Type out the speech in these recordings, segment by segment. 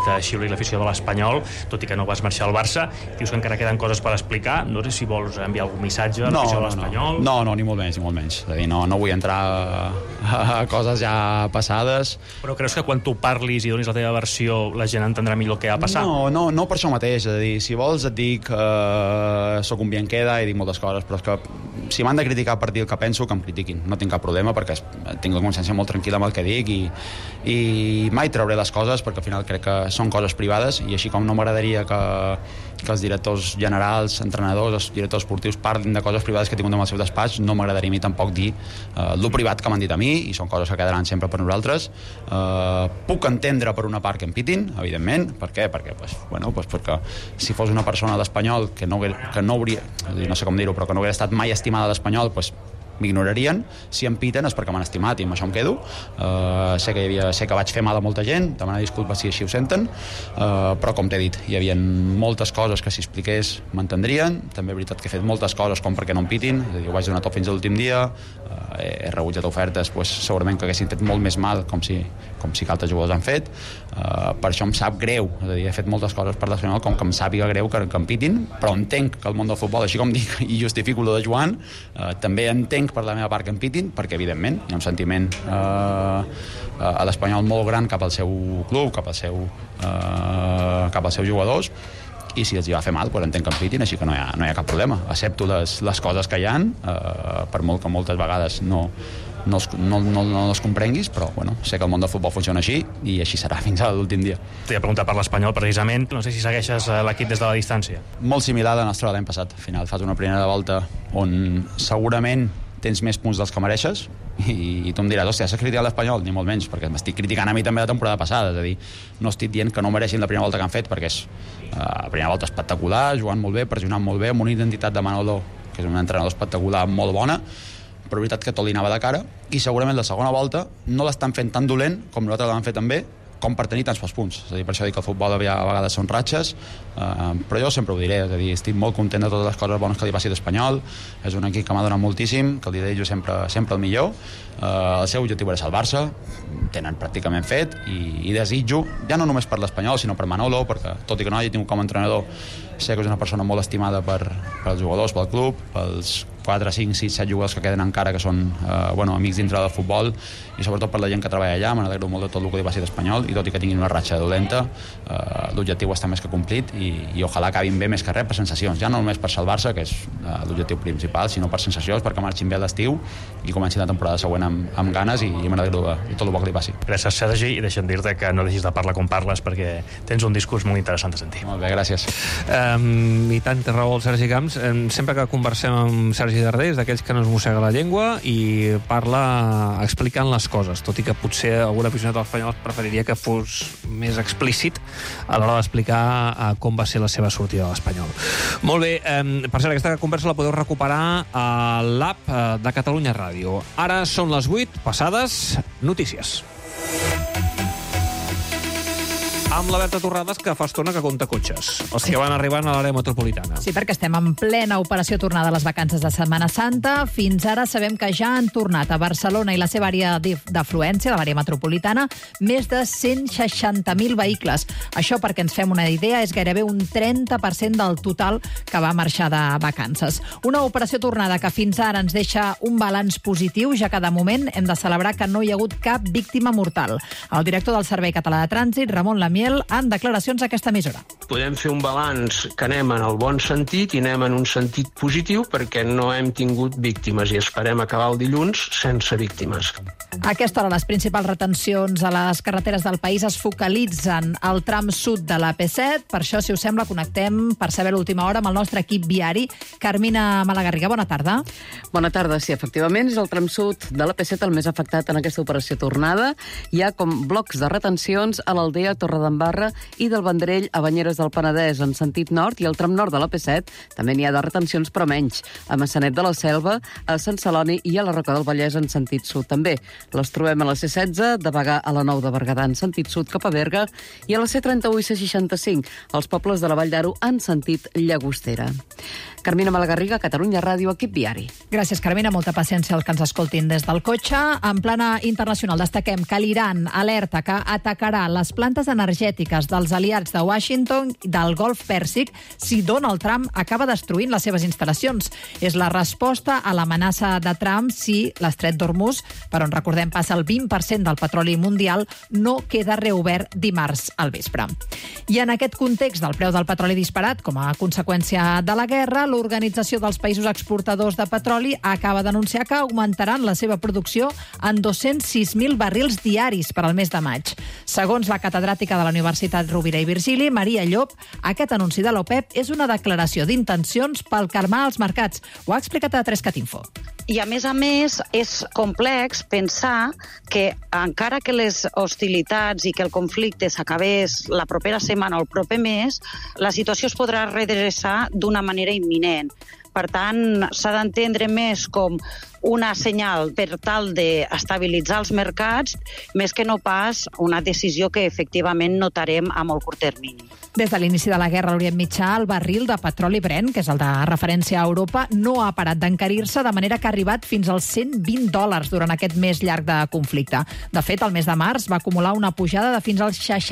que xiuli l'afició de l'Espanyol, tot i que no vas marxar al Barça. Dius que encara queden coses per explicar. No sé si vols enviar algun missatge a l'afició de l'Espanyol. No, ni molt menys, És a dir, no vull entrar a coses ja passades. Però creus que quan tu parlis i donis la teva versió la gent entendrà millor què ha passat? No per això mateix. És a dir, si vols et dic soc un bien queda i dic moltes coses, però és que si m'han de criticar per dir el que penso, que em critiquin. No tinc cap problema perquè tinc la consciència molt tranquil·la amb el que dic i mai trauré les coses perquè al final crec que són coses privades i així com no m'agradaria que els directors generals, entrenadors, els directors esportius parlin de coses privades que he tingut en el seu despatx, no m'agradaria a mi tampoc dir lo privat que m'han dit a mi i són coses que quedaran sempre per nosaltres. Puc entendre per una part que em pitin, evidentment. Per què? Perquè si fos una persona d'Espanyol que no hauria, no sé com dir-ho, però que no hauria estat mai estimada d'Espanyol, m'ignorarien. Si em piten és perquè m'han estimat i amb això em quedo. Sé que vaig fer mal a molta gent, demanar disculpes si així ho senten, però com t'he dit, hi havia moltes coses que si expliqués m'entendrien. També és veritat que he fet moltes coses com perquè no em pitin, és a dir, ho vaig donar tot fins a l'últim dia, he rebutjat ofertes segurament que haguessin fet molt més mal com si altres jugadors han fet. Per això em sap greu, és a dir, he fet moltes coses per l'Espanyol com que em sàpiga greu que em pitin, però entenc que el món del futbol, així com dic i justifico lo de Joan, també entenc per la meva part que em pitin, perquè evidentment hi ha un sentiment a l'Espanyol molt gran cap al seu club, cap als seus jugadors, i si els hi va fer mal, entenc que em pitin, així que no hi ha cap problema. Accepto les coses que hi ha, per molt que moltes vegades no les comprenguis, però sé que el món del futbol funciona així i així serà fins a l'últim dia. T'he preguntat per l'Espanyol, precisament. No sé si segueixes l'equip des de la distància. Molt similar a la nostra l'any passat. Al final fas una primera volta on segurament tens més punts dels que mereixes i tu em diràs, hòstia, has criticat l'Espanyol? Ni molt menys, perquè m'estic criticant a mi també la temporada passada, és a dir, no estic dient que no mereixin la primera volta que han fet, perquè és la primera volta espectacular, jugant molt bé, pressionant molt bé, amb una identitat de Manolo, que és un entrenador espectacular, molt bona, però és veritat que tot li anava de cara, i segurament la segona volta no l'estan fent tan dolent com nosaltres l'han fet també, com per tenir tants pocs punts. És a dir, per això dic que el futbol a vegades són ratxes, però jo sempre ho diré, és a dir, estic molt content de totes les coses bones que li passi d'Espanyol, és un equip que m'ha donat moltíssim, que li deia jo sempre el millor, el seu objectiu era salvar-se, tenen pràcticament fet, i desitjo, ja no només per l'Espanyol, sinó per Manolo, perquè tot i que no hagi tingut com a entrenador, sé que és una persona molt estimada pels jugadors, pel club, pels 4, 5, 6, 7 jugadors que queden encara que són amics dintre del futbol i sobretot per la gent que treballa allà. Me n'alegro molt de tot el que li passi d'Espanyol i tot i que tinguin una ratxa dolenta, l'objectiu està més que complit i ojalà acabin bé més que res per sensacions, ja no només per salvar-se, que és l'objectiu principal, sinó per sensacions, perquè marxin bé a l'estiu i comencin la temporada següent amb ganes i me n'alegro de tot el bo que li passi. Gràcies, Sergi, i deixa'm dir-te que no deixis de parlar com parles perquè tens un discurs molt interessant de sentir. Molt bé, gràcies. I tant, té raó el Sergi Camps. Sempre que conversem amb Sergi Darder és d'aquells que no es mossega la llengua i parla explicant les coses, tot i que potser algun aficionat al Espanyol preferiria que fos més explícit a l'hora d'explicar com va ser la seva sortida de l'Espanyol. Molt bé, per cert, aquesta conversa la podeu recuperar a l'app de Catalunya Ràdio. Ara són les 8 passades, notícies. Amb la Berta Torrades, que fa estona que compta cotxes, els que van arribant a l'àrea metropolitana. Sí, perquè estem en plena operació tornada a les vacances de Setmana Santa. Fins ara sabem que ja han tornat a Barcelona i la seva àrea d'afluència, de l'àrea metropolitana, més de 160.000 vehicles. Això, perquè ens fem una idea, és gairebé un 30% del total que va marxar de vacances. Una operació tornada que fins ara ens deixa un balanç positiu, ja que de moment hem de celebrar que no hi ha hagut cap víctima mortal. El director del Servei Català de Trànsit, Ramon Lamiel, en declaracions a aquesta emissora. Podem fer un balanç que anem en el bon sentit i anem en un sentit positiu perquè no hem tingut víctimes i esperem acabar el dilluns sense víctimes. A aquesta hora les principals retencions a les carreteres del país es focalitzen al tram sud de la P7. Per això, si us sembla, connectem per saber l'última hora amb el nostre equip viari. Carmina Malagarriga, bona tarda. Bona tarda, sí, efectivament, és el tram sud de la P7 el més afectat en aquesta operació tornada. Hi ha com blocs de retencions a l'Aldea Torredembarra i del Vendrell a Banyeres del Penedès en sentit nord, i al tram nord de la P7 també n'hi ha de retencions, però menys. A Maçanet de la Selva, a Sant Celoni i a la Roca del Vallès en sentit sud també. Les trobem a la C16, de Bagà a la Nou de Berguedà en sentit sud cap a Berga, i a la C31 i C65, als pobles de la Vall d'Aro en sentit Llagostera. Carmina Malagarriga, Catalunya Ràdio, equip viari. Gràcies, Carmina. Molta paciència al que ens escoltin des del cotxe. En plana internacional destaquem que l'Iran alerta que atacarà les plantes energètiques dels aliats de Washington del Golf Pèrsic si Donald Trump acaba destruint les seves instal·lacions. És la resposta a l'amenaça de Trump si l'estret d'Hormuz, per on recordem passa el 20% del petroli mundial, no queda reobert dimarts al vespre. I en aquest context del preu del petroli disparat com a conseqüència de la guerra, l'Organització dels Països Exportadors de Petroli acaba d'anunciar que augmentaran la seva producció en 206.000 barrils diaris per al mes de maig. Segons la catedràtica de la Universitat Rovira i Virgili, Maria Llop, aquest anunci de l'OPEP és una declaració d'intencions pel calmar els mercats. Ho ha explicat a 3cat Info. I, a més, és complex pensar que, encara que les hostilitats i que el conflicte s'acabés la propera setmana o el proper mes, la situació es podrà redreçar d'una manera imminent. Per tant, s'ha d'entendre més com una senyal per tal d'estabilitzar els mercats, més que no pas una decisió que efectivament notarem a molt curt termini. Des de l'inici de la guerra a l'Orient Mitjà, el barril de petroli Brent, que és el de referència a Europa, no ha parat d'encarir-se, de manera que ha arribat fins als $120 durant aquest mes llarg de conflicte. De fet, el mes de març va acumular una pujada de fins al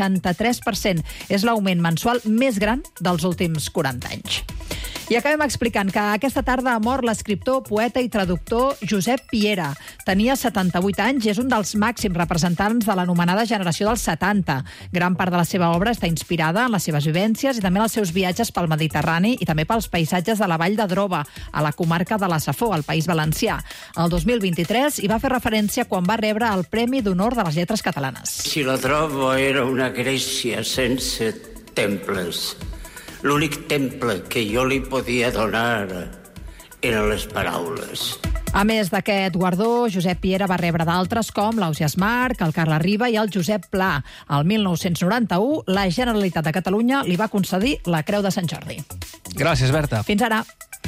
63%. És l'augment mensual més gran dels últims 40 anys. I acabem explicant que aquesta tarda ha mort l'escriptor, poeta i traductor Josep Piera. Tenia 78 anys i és un dels màxims representants de l'anomenada generació dels 70. Gran part de la seva obra està inspirada en les seves vivències i també en els seus viatges pel Mediterrani i també pels paisatges de la Vall de Droba, a la comarca de la Safor, al País Valencià. El 2023 hi va fer referència quan va rebre el Premi d'Honor de les Lletres Catalanes. Si la Droba era una Grècia sense temples, l'únic temple que jo li podia donar eren les paraules. A més d'aquest guardó, Josep Piera va rebre d'altres com l'Ausiàs Marc, el Carles Riba i el Josep Pla. El 1991, la Generalitat de Catalunya li va concedir la Creu de Sant Jordi. Gràcies, Berta. Fins ara.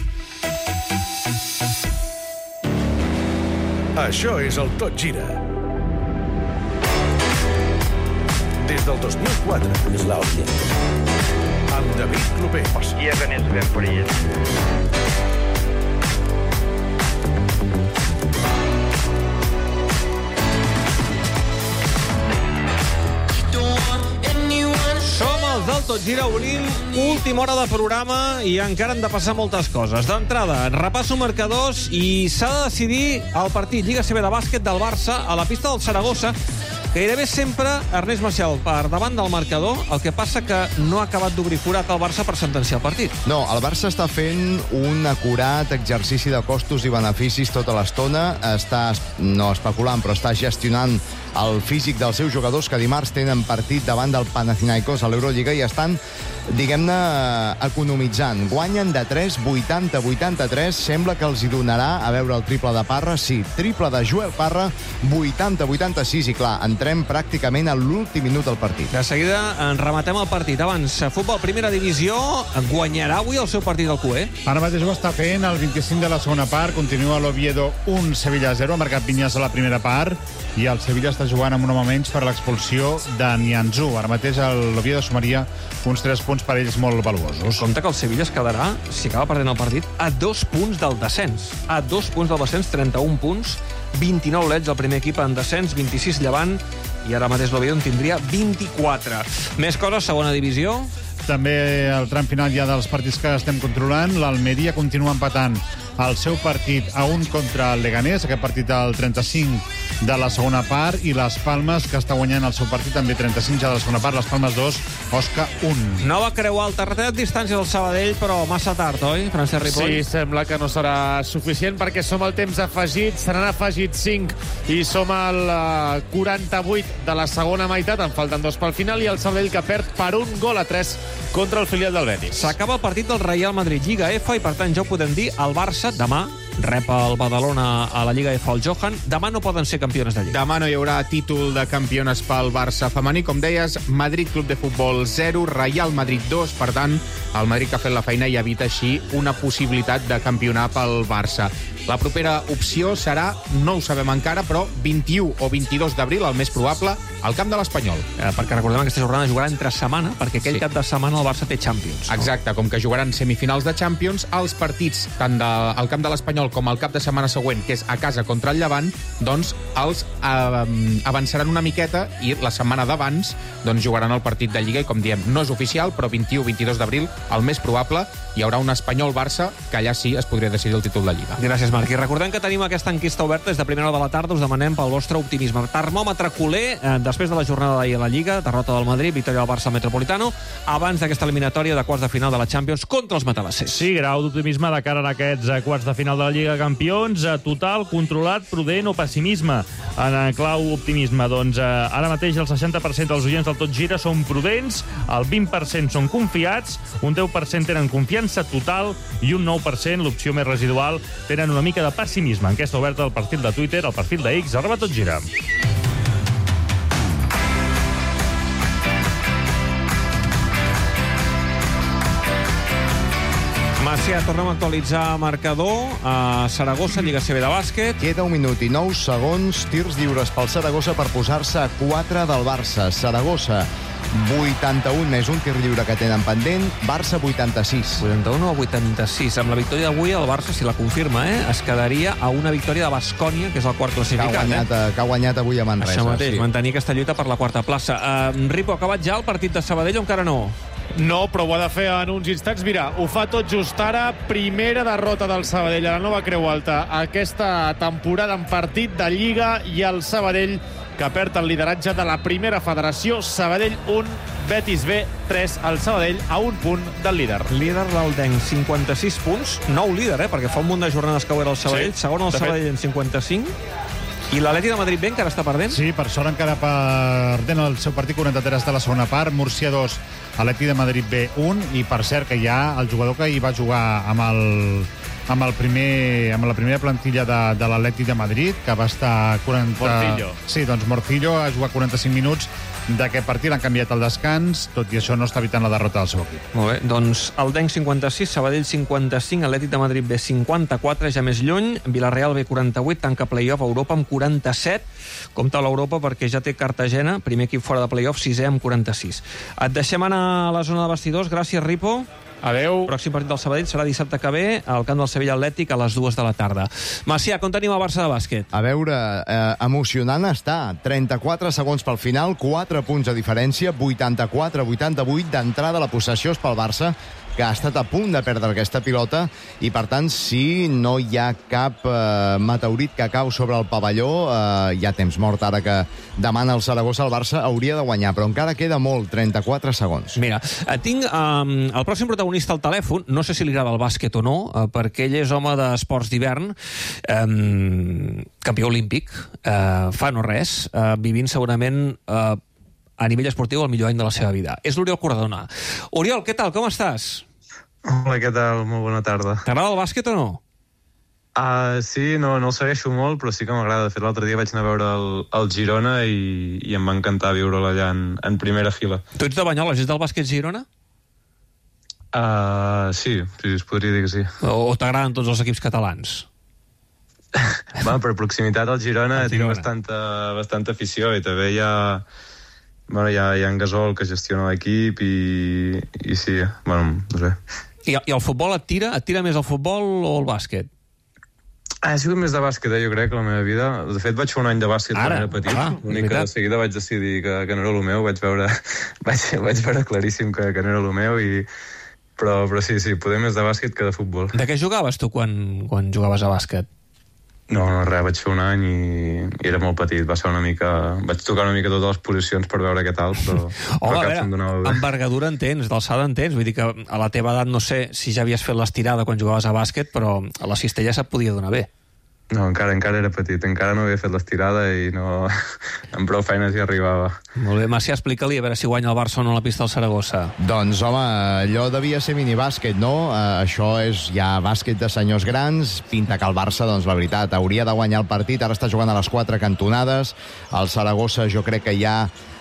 Això és el Tot Gira. Des del 2004. És l'Àusia. Amb David Clopés. I a Renés ben per Som els del Tot Gira, obrim última hora de programa i encara han de passar moltes coses. D'entrada, repasso marcadors i s'ha de decidir el partit Lliga CB de bàsquet del Barça a la pista del Saragossa. Gairebé sempre Ernest Maciel per davant del marcador, el que passa que no ha acabat d'obrir forat al Barça per sentenciar el partit. No, el Barça està fent un acurat exercici de costos i beneficis tota l'estona. Està, no especulant, però està gestionant el físic dels seus jugadors que dimarts tenen partit davant del Panathinaikos a l'Eurolliga i estan, diguem-ne, economitzant. Guanyen de 3, 80-83. Sembla que els hi donarà a veure el triple de Parra. Sí, triple de Joel Parra, 80-86. I clar, entrem pràcticament a l'últim minut del partit. De seguida en rematem el partit. Abans, futbol primera divisió, guanyarà avui el seu partit al QE? Ara mateix ho està fent, el 25 de la segona part. Continua l'Oviedo 1, Sevilla 0. Ha marcat Vinyas a la primera part i el Sevilla està jugant amb un home menys per l'expulsió de Nianzú. Ara mateix l'Oviedo sumaria uns 3 punts per ells molt valuosos. Compte que el Sevilla es quedarà, si acaba perdent el partit, a 2 punts del descens. A 2 punts del descens, 31 punts, 29 l'Elx, el primer equip en descens, 26 Llevant, i ara mateix l'Oviedo en tindria 24. Més coses, segona divisió. També el tram final ja dels partits que estem controlant. L'Almeria continua empatant el seu partit a 1 contra el Leganés, aquest partit al 35 de la segona part, i les Palmes, que està guanyant el seu partit també 35 ja de la segona part, les Palmes 2, Osca 1. No va creuar el terrateig distància del Sabadell, però massa tard, oi, Francesc Ripoll? Sí, sembla que no serà suficient perquè som al temps afegit, se n'han afegit 5 i som al 48 de la segona meitat, en falten 2 pel final, i el Sabadell que perd per 1-3 contra el filial del Betis. S'acaba el partit del Real Madrid Lliga F i per tant ja ho podem dir, el Barça demà rep el Badalona a la Lliga F al Johan. Demà no poden ser campiones de Lliga. Demà no hi haurà títol de campiones pel Barça femení. Com deies, Madrid Club de Futbol 0, Real Madrid 2. Per tant, el Madrid que ha fet la feina i evita així una possibilitat de campionar pel Barça. La propera opció serà, no ho sabem encara, però 21 o 22 d'abril, el més probable, al camp de l'Espanyol. Perquè recordem que aquesta jornada jugarà entre setmana, perquè aquell cap de setmana el Barça té Champions. Exacte, com que jugaran semifinals de Champions, els partits tant al camp de l'Espanyol com al cap de setmana següent, que és a casa contra el Llevant, doncs els avançaran una miqueta i la setmana d'abans doncs jugaran el partit de Lliga i, com diem, no és oficial, però 21-22 d'abril, el més probable, hi haurà un Espanyol-Barça que allà sí es podria decidir el títol de Lliga. Gràcies, Marc. I recordem que tenim aquesta enquesta oberta des de primera hora de la tarda. Us demanem pel vostre optimisme. Termòmetre culer, després de la jornada d'ahir a la Lliga, derrota del Madrid, victòria del Barça al Metropolitano, abans d'aquesta eliminatòria de quarts de final de la Champions contra els matalassers. Sí, grau d'optimisme de cara a aquests quarts de final de la Lliga de Campions. Total, controlat, prudent o pessimisme? En clau optimisme, doncs ara mateix el 60% dels oients del Tot Gira són prudents, el 20% són confiats, un 10% tenen confiança total i un 9%, l'opció més residual, tenen una mica de pessimisme. Enquesta oberta al perfil de Twitter, al perfil de X, @totgira. Macià, tornem a actualitzar marcador a Saragossa, Lliga CB de bàsquet. Queda 1 minut i 9 segons, tirs lliures pel Saragossa per posar-se a 4 del Barça. Saragossa 81 més un tir lliure que tenen pendent, Barça 86. 81 a 86. Amb la victòria d'avui, el Barça, si la confirma, es quedaria a una victòria de Baskonia, que és el quart classificat. Que ha guanyat avui a Manresa. Això mateix, mantenir aquesta lluita per la quarta plaça. Ripo, ha acabat ja el partit de Sabadell o encara no? No, però ho ha de fer en uns instants. Mira, ho fa tot just ara. Primera derrota del Sabadell a la nova Creu Alta aquesta temporada en partit de Lliga, i el Sabadell que perd el lideratge de la primera federació. Sabadell 1, Betis B 3, el Sabadell a un punt del líder. Líder l'Aldenc, 56 punts. Nou líder, perquè fa un munt de jornades que ho era el Sabadell. Sí, segon el Sabadell en 55. I l'Atleti de Madrid B encara està perdent? Sí, per sort encara perdent el seu partit 43 de la segona part. Múrcia 2, Atleti de Madrid B 1, i per cert que hi ha el jugador que hi va jugar amb la primera plantilla de l'Atleti de Madrid, que va estar 40... Morcillo. Sí, doncs Morcillo ha jugat 45 minuts d'aquest partit, han canviat el descans, tot i això no està evitant la derrota del seu equip. Molt bé, doncs Aldenc 56, Sabadell 55, Atlètic de Madrid B 54, ja més lluny, Villarreal B 48, tanca playoff, Europa amb 47, compta l'Europa perquè ja té Cartagena, primer equip fora de playoff, 6è amb 46. Et deixem anar a la zona de vestidors, gràcies Ripo. Adeu. Pròxim partit del Sabadell serà dissabte que ve al camp del Sevilla Atlètic a les 2 de la tarda. Macià, com tenim el Barça de bàsquet? A veure, emocionant està. 34 segons pel final, 4 punts de diferència, 84-88 d'entrada. La possessió és pel Barça, que ha estat a punt de perdre aquesta pilota, i per tant, si no hi ha cap meteorit que cau sobre el pavelló, hi ha temps mort ara que demana el Saragossa. El Barça hauria de guanyar, però encara queda molt, 34 segons. Mira, tinc el pròxim protagonista al telèfon, no sé si li agrada el bàsquet o no, perquè ell és home d'esports d'hivern, campió olímpic, fa no res, vivint segurament a nivell esportiu el millor any de la seva vida. És l'Oriol Cordona. Oriol, què tal? Com estàs? Hola, què tal? Molt bona tarda. T'agrada el bàsquet o no? Sí, no el segueixo molt, però sí que m'agrada. De fet, l'altre dia vaig anar a veure el Girona i em va encantar viure-lo allà en primera fila. Tu ets de Banyoles, ets del bàsquet Girona? Sí, es podria dir que sí. O t'agraden tots els equips catalans? Per proximitat al Girona tinc bastanta afició, i també hi ha en Gasol que gestiona l'equip i sí, no sé. I el futbol et tira? Et tira més el futbol o el bàsquet? He sigut més de bàsquet, jo crec, a la meva vida. De fet, vaig fer un any de bàsquet quan era petit. L'únic que de seguida vaig decidir que no era el meu. Vaig veure claríssim que no era el meu, però sí, poder més de bàsquet que de futbol. De què jugaves tu quan jugaves a bàsquet? No, res, vaig fer un any i era molt petit. Vaig tocar una mica totes les posicions per veure què tal, però cap se'm donava bé. Envergadura en tens, d'alçada en tens. Vull dir que a la teva edat no sé si ja havies fet l'estirada quan jugaves a bàsquet, però a la cistella se't podia donar bé. No, encara era petit, encara no havia fet l'estirada i no... amb prou feines hi arribava. Molt bé, Macià, explica-li a veure si guanya el Barça o no a la pista del Saragossa. Doncs, home, allò devia ser minibàsquet, no? Això és ja bàsquet de senyors grans. Pinta que el Barça, doncs, la veritat, hauria de guanyar el partit. Ara està jugant a les 4 cantonades. El Saragossa jo crec que ja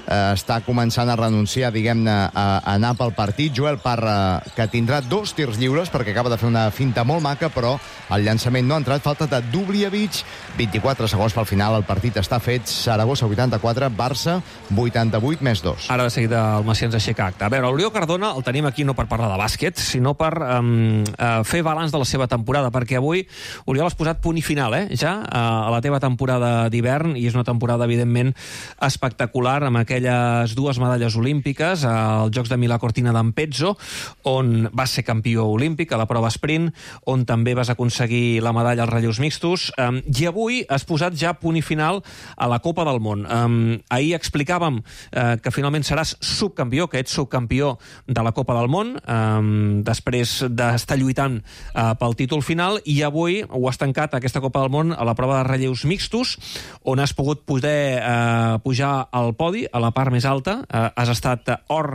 està començant a renunciar, diguem-ne, a anar pel partit. Joel Parra, que tindrà 2 tirs lliures, perquè acaba de fer una finta molt maca, però el llançament no ha entrat. Falta de Dubljevic, 24 segons pel final, el partit està fet. Saragossa 84, Barça 88 més 2. Ara de seguida el Macià ens aixeca acte. A veure, l'Oriol Cardona el tenim aquí no per parlar de bàsquet, sinó per fer balanç de la seva temporada, perquè avui, Oriol, has posat punt i final, ja a la teva temporada d'hivern, i és una temporada, evidentment, espectacular, amb aquelles 2 medalles olímpiques als Jocs de Milà Cortina d'Ampezzo, on vas ser campió olímpic a la prova sprint, on també vas aconseguir la medalla als relleus mixtos, i avui has posat ja punt i final a la Copa del Món. Ahir explicàvem que finalment seràs subcampió, que ets subcampió de la Copa del Món, després d'estar lluitant pel títol final, i avui ho has tancat, aquesta Copa del Món, a la prova de relleus mixtos, on has pogut poder pujar al podi, a la part més alta. Has estat or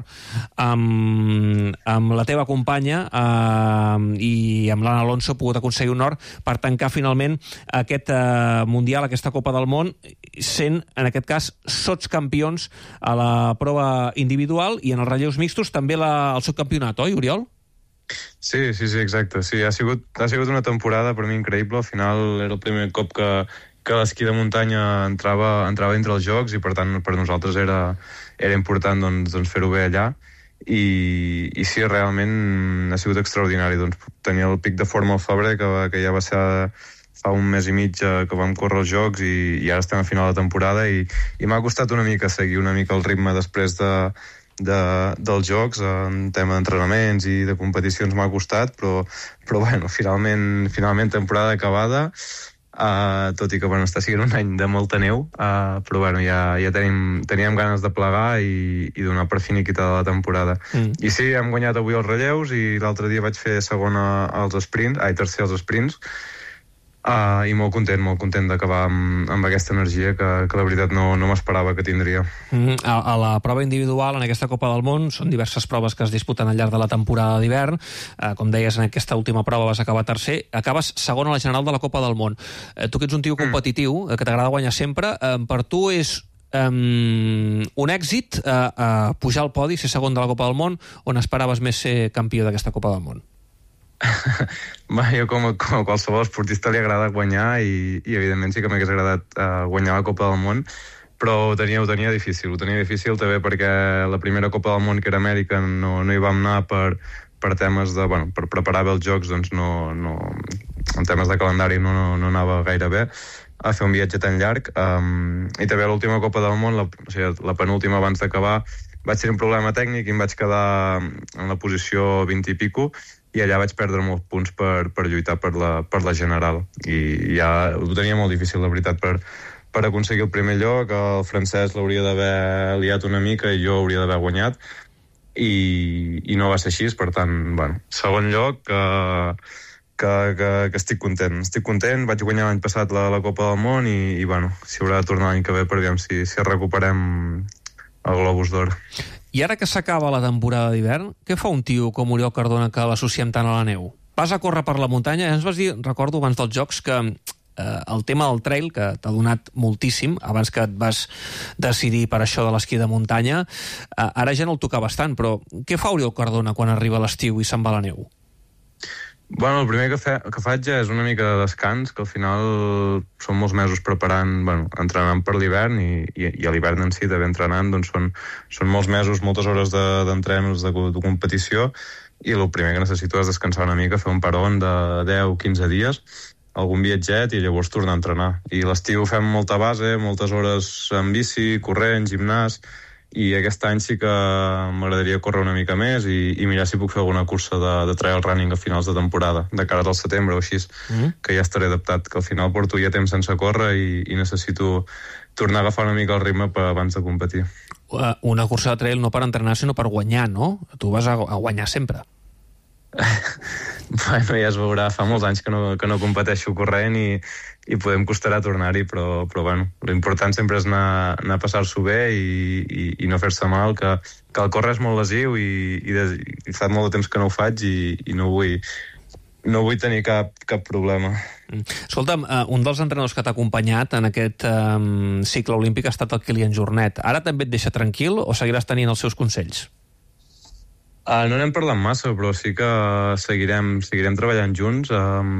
amb la teva companya i amb l'Anna Alonso ha pogut aconseguir un or per tancar finalment aquest Mundial, aquesta Copa del Món, sent, en aquest cas, sotscampions a la prova individual i en els relleus mixtos també el subcampionat, oi, Oriol? Sí, exacte. Sí, ha sigut una temporada per mi increïble. Al final era el primer cop que l'esquí de muntanya entrava entre els Jocs, i per tant per nosaltres era important doncs fer-ho bé allà, i sí, realment ha sigut extraordinari. Tenir el pic de forma al febrer, que ja va ser fa un mes i mig que vam córrer els Jocs, i ara estem a final de temporada, i m'ha costat una mica seguir una mica el ritme després dels Jocs. En tema d'entrenaments i de competicions m'ha costat, però bueno, finalment temporada acabada, tot i que està sent un any de molta neu, però bueno, ja teníem ganes de plegar i donar per finiquitada la temporada. I sí, hem guanyat avui els relleus, i l'altre dia vaig fer tercer als sprints, i molt content d'acabar amb aquesta energia que la veritat no m'esperava que tindria. A la prova individual, en aquesta Copa del Món, són diverses proves que es disputen al llarg de la temporada d'hivern. Com deies, en aquesta última prova vas acabar tercer, acabes segon a la general de la Copa del Món. Tu que ets un tio competitiu, que t'agrada guanyar sempre, per tu és un èxit pujar al podi, ser segon de la Copa del Món, on esperaves més ser campió d'aquesta Copa del Món? Jo, com a qualsevol esportista, li agrada guanyar, i evidentment sí que m'hagués agradat guanyar la Copa del Món, però ho tenia difícil també, perquè la primera Copa del Món, que era Amèrica, no hi vam anar per temes de, per preparar bé els Jocs, doncs en temes de calendari no anava gaire bé a fer un viatge tan llarg, i també l'última Copa del Món, la penúltima abans d'acabar, vaig tenir un problema tècnic i em vaig quedar en la posició 20 i pico, i allà vaig perdre molts punts per lluitar per la general, i ja ho tenia molt difícil, la veritat, per aconseguir el primer lloc. El francès l'hauria d'haver liat una mica i jo hauria d'haver guanyat, i no va ser així. Per tant, segon lloc, que estic content. Vaig guanyar l'any passat la Copa del Món, i s'hi haurà de tornar l'any que ve per veure si recuperem el Globus d'Or. I ara que s'acaba la temporada d'hivern, què fa un tio com Oriol Cardona que l'associem tant a la neu? Vas a córrer per la muntanya, ens vas dir, recordo abans dels Jocs, que el tema del trail, que t'ha donat moltíssim, abans que et vas decidir per això de l'esquí de muntanya, ara ja no el toca bastant, però què fa Oriol Cardona quan arriba l'estiu i se'n va a la neu? El primer que faig ja és una mica de descans, que al final són molts mesos preparant, entrenant per l'hivern, i a l'hivern en si, també entrenant, doncs són molts mesos, moltes hores d'entrenos de competició, i el primer que necessito és descansar una mica, fer un paron de 10-15 dies, algun viatget, i llavors tornar a entrenar. I l'estiu fem molta base, moltes hores en bici, corrent, gimnàs, i aquest any sí que m'agradaria córrer una mica més i mirar si puc fer alguna cursa de trail running a finals de temporada, de cara al setembre o així, que ja estaré adaptat, que al final porto ja temps sense córrer i necessito tornar a agafar una mica el ritme abans de competir. Una cursa de trail no per entrenar, sinó per guanyar, no? Tu vas a guanyar sempre. Ja es veurà, fa molts anys que no competeixo corrent, i podem costarà tornar-hi, però l'important sempre és anar a passar-s'ho bé i no fer-se mal, que el córrer és molt lesiu, i fa molt de temps que no ho faig, i no vull no vull tenir cap problema. Escolta'm, un dels entrenadors que t'ha acompanyat en aquest cicle olímpic ha estat el Kilian Jornet. Ara també et deixa tranquil o seguiràs tenint els seus consells? No n'hem parlat massa, però sí que seguirem treballant junts.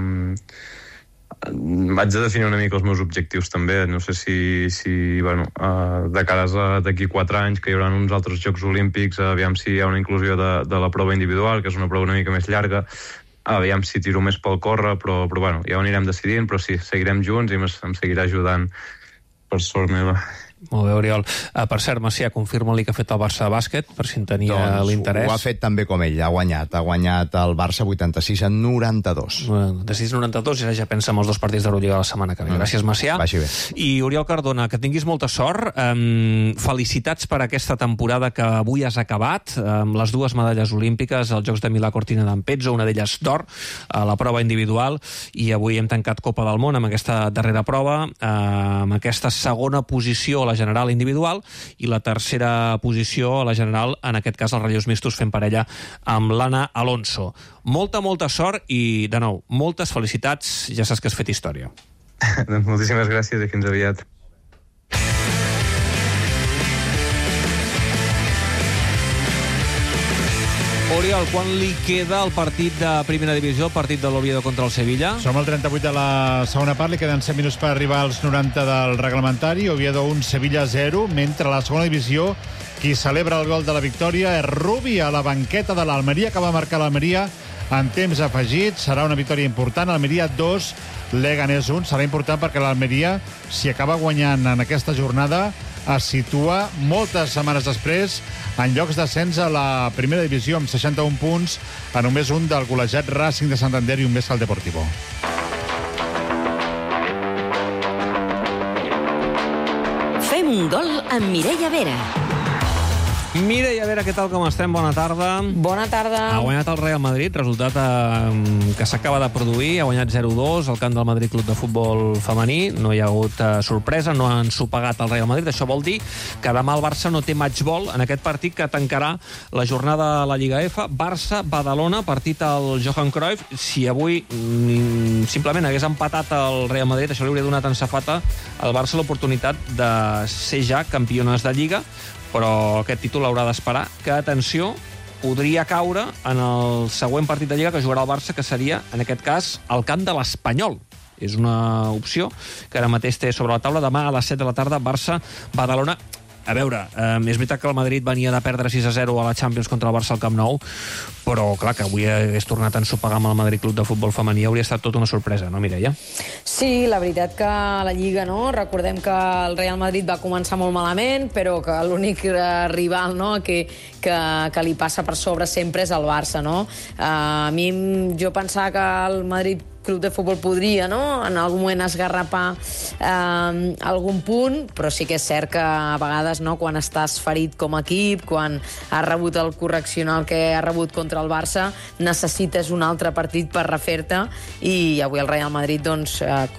Vaig a definir una mica els meus objectius també. No sé si de cara d'aquí 4 anys, que hi haurà uns altres Jocs Olímpics, aviam si hi ha una inclusió de la prova individual, que és una prova una mica més llarga, aviam si tiro més pel córrer, però bueno, ja ho anirem decidint, però sí, seguirem junts i em seguirà ajudant per sort meva. Molt bé, Oriol. Per cert, Macià, confirma-li que ha fet el Barça de bàsquet, per si en tenia l'interès. Ho ha fet també com ell, ha guanyat el Barça 86-92. 86-92, i ja pensa en els 2 partits d'Eurolliga la setmana que ve. Gràcies, Macià. Vagi bé. I Oriol Cardona, que tinguis molta sort. Felicitats per aquesta temporada que avui has acabat, amb les 2 medalles olímpiques, als Jocs de Milà Cortina d'Ampezzo, una d'elles d'or, a la prova individual, i avui hem tancat Copa del Món amb aquesta darrera prova, amb aquesta segona posició a la general individual i la tercera posició a la general, en aquest cas els relleus mixtos fent parella amb l'Anna Alonso. Molta sort i, de nou, moltes felicitats. Ja saps que has fet història. Doncs moltíssimes gràcies i fins aviat. Oriol, quan li queda el partit de primera divisió, el partit de l'Oviedo contra el Sevilla? Som al 38 de la segona part, li queden 7 minuts per arribar als 90 del reglamentari. Oviedo 1, Sevilla 0, mentre a la segona divisió qui celebra el gol de la victòria és Rubi a la banqueta de l'Almeria, que va marcar l'Almeria en temps afegit. Serà una victòria important. Almeria 2, Leganés 1. Serà important perquè l'Almeria, si acaba guanyant en aquesta jornada, es situa moltes setmanes després en llocs d'ascens a la primera divisió amb 61 punts, a només un del col·legiat Racing de Santander i un més que el Deportivo. Fem un gol amb Mireia Vera. Mireia Vera, què tal, com estem? Bona tarda. Bona tarda. Ha guanyat el Real Madrid, resultat que s'acaba de produir, ha guanyat 0-2 al camp del Madrid Club de Futbol Femení, no hi ha hagut sorpresa, no han sopegat el Real Madrid, això vol dir que demà el Barça no té matchball en aquest partit que tancarà la jornada a la Lliga F. Barça-Badalona, partit al Johan Cruyff. Si avui simplement hagués empatat el Real Madrid, això li hauria donat en safata al Barça l'oportunitat de ser ja campiones de Lliga, però aquest títol haurà d'esperar, que, atenció, podria caure en el següent partit de Lliga que jugarà el Barça, que seria, en aquest cas, al camp de l'Espanyol. És una opció que ara mateix té sobre la taula. Demà a les 7 de la tarda, Barça-Badalona. A veure, és veritat que el Madrid venia de perdre 6-0 a la Champions contra el Barça al Camp Nou, però, clar, que avui hagués tornat a ensopegar amb el Madrid Club de Futbol Femení hauria estat tota una sorpresa, no, Mireia? Sí, la veritat que la Lliga, no? Recordem que el Real Madrid va començar molt malament, però que l'únic rival, no?, que li passa per sobre sempre és el Barça, no? A mi, jo pensava que el Madrid Club de Futbol podria, no?, en algun moment esgarrapar algun punt, però sí que és cert que a vegades, no?, quan estàs ferit com a equip, quan has rebut el correccional que has rebut contra el Barça, necessites un altre partit per refer-te, i avui el Real Madrid, doncs,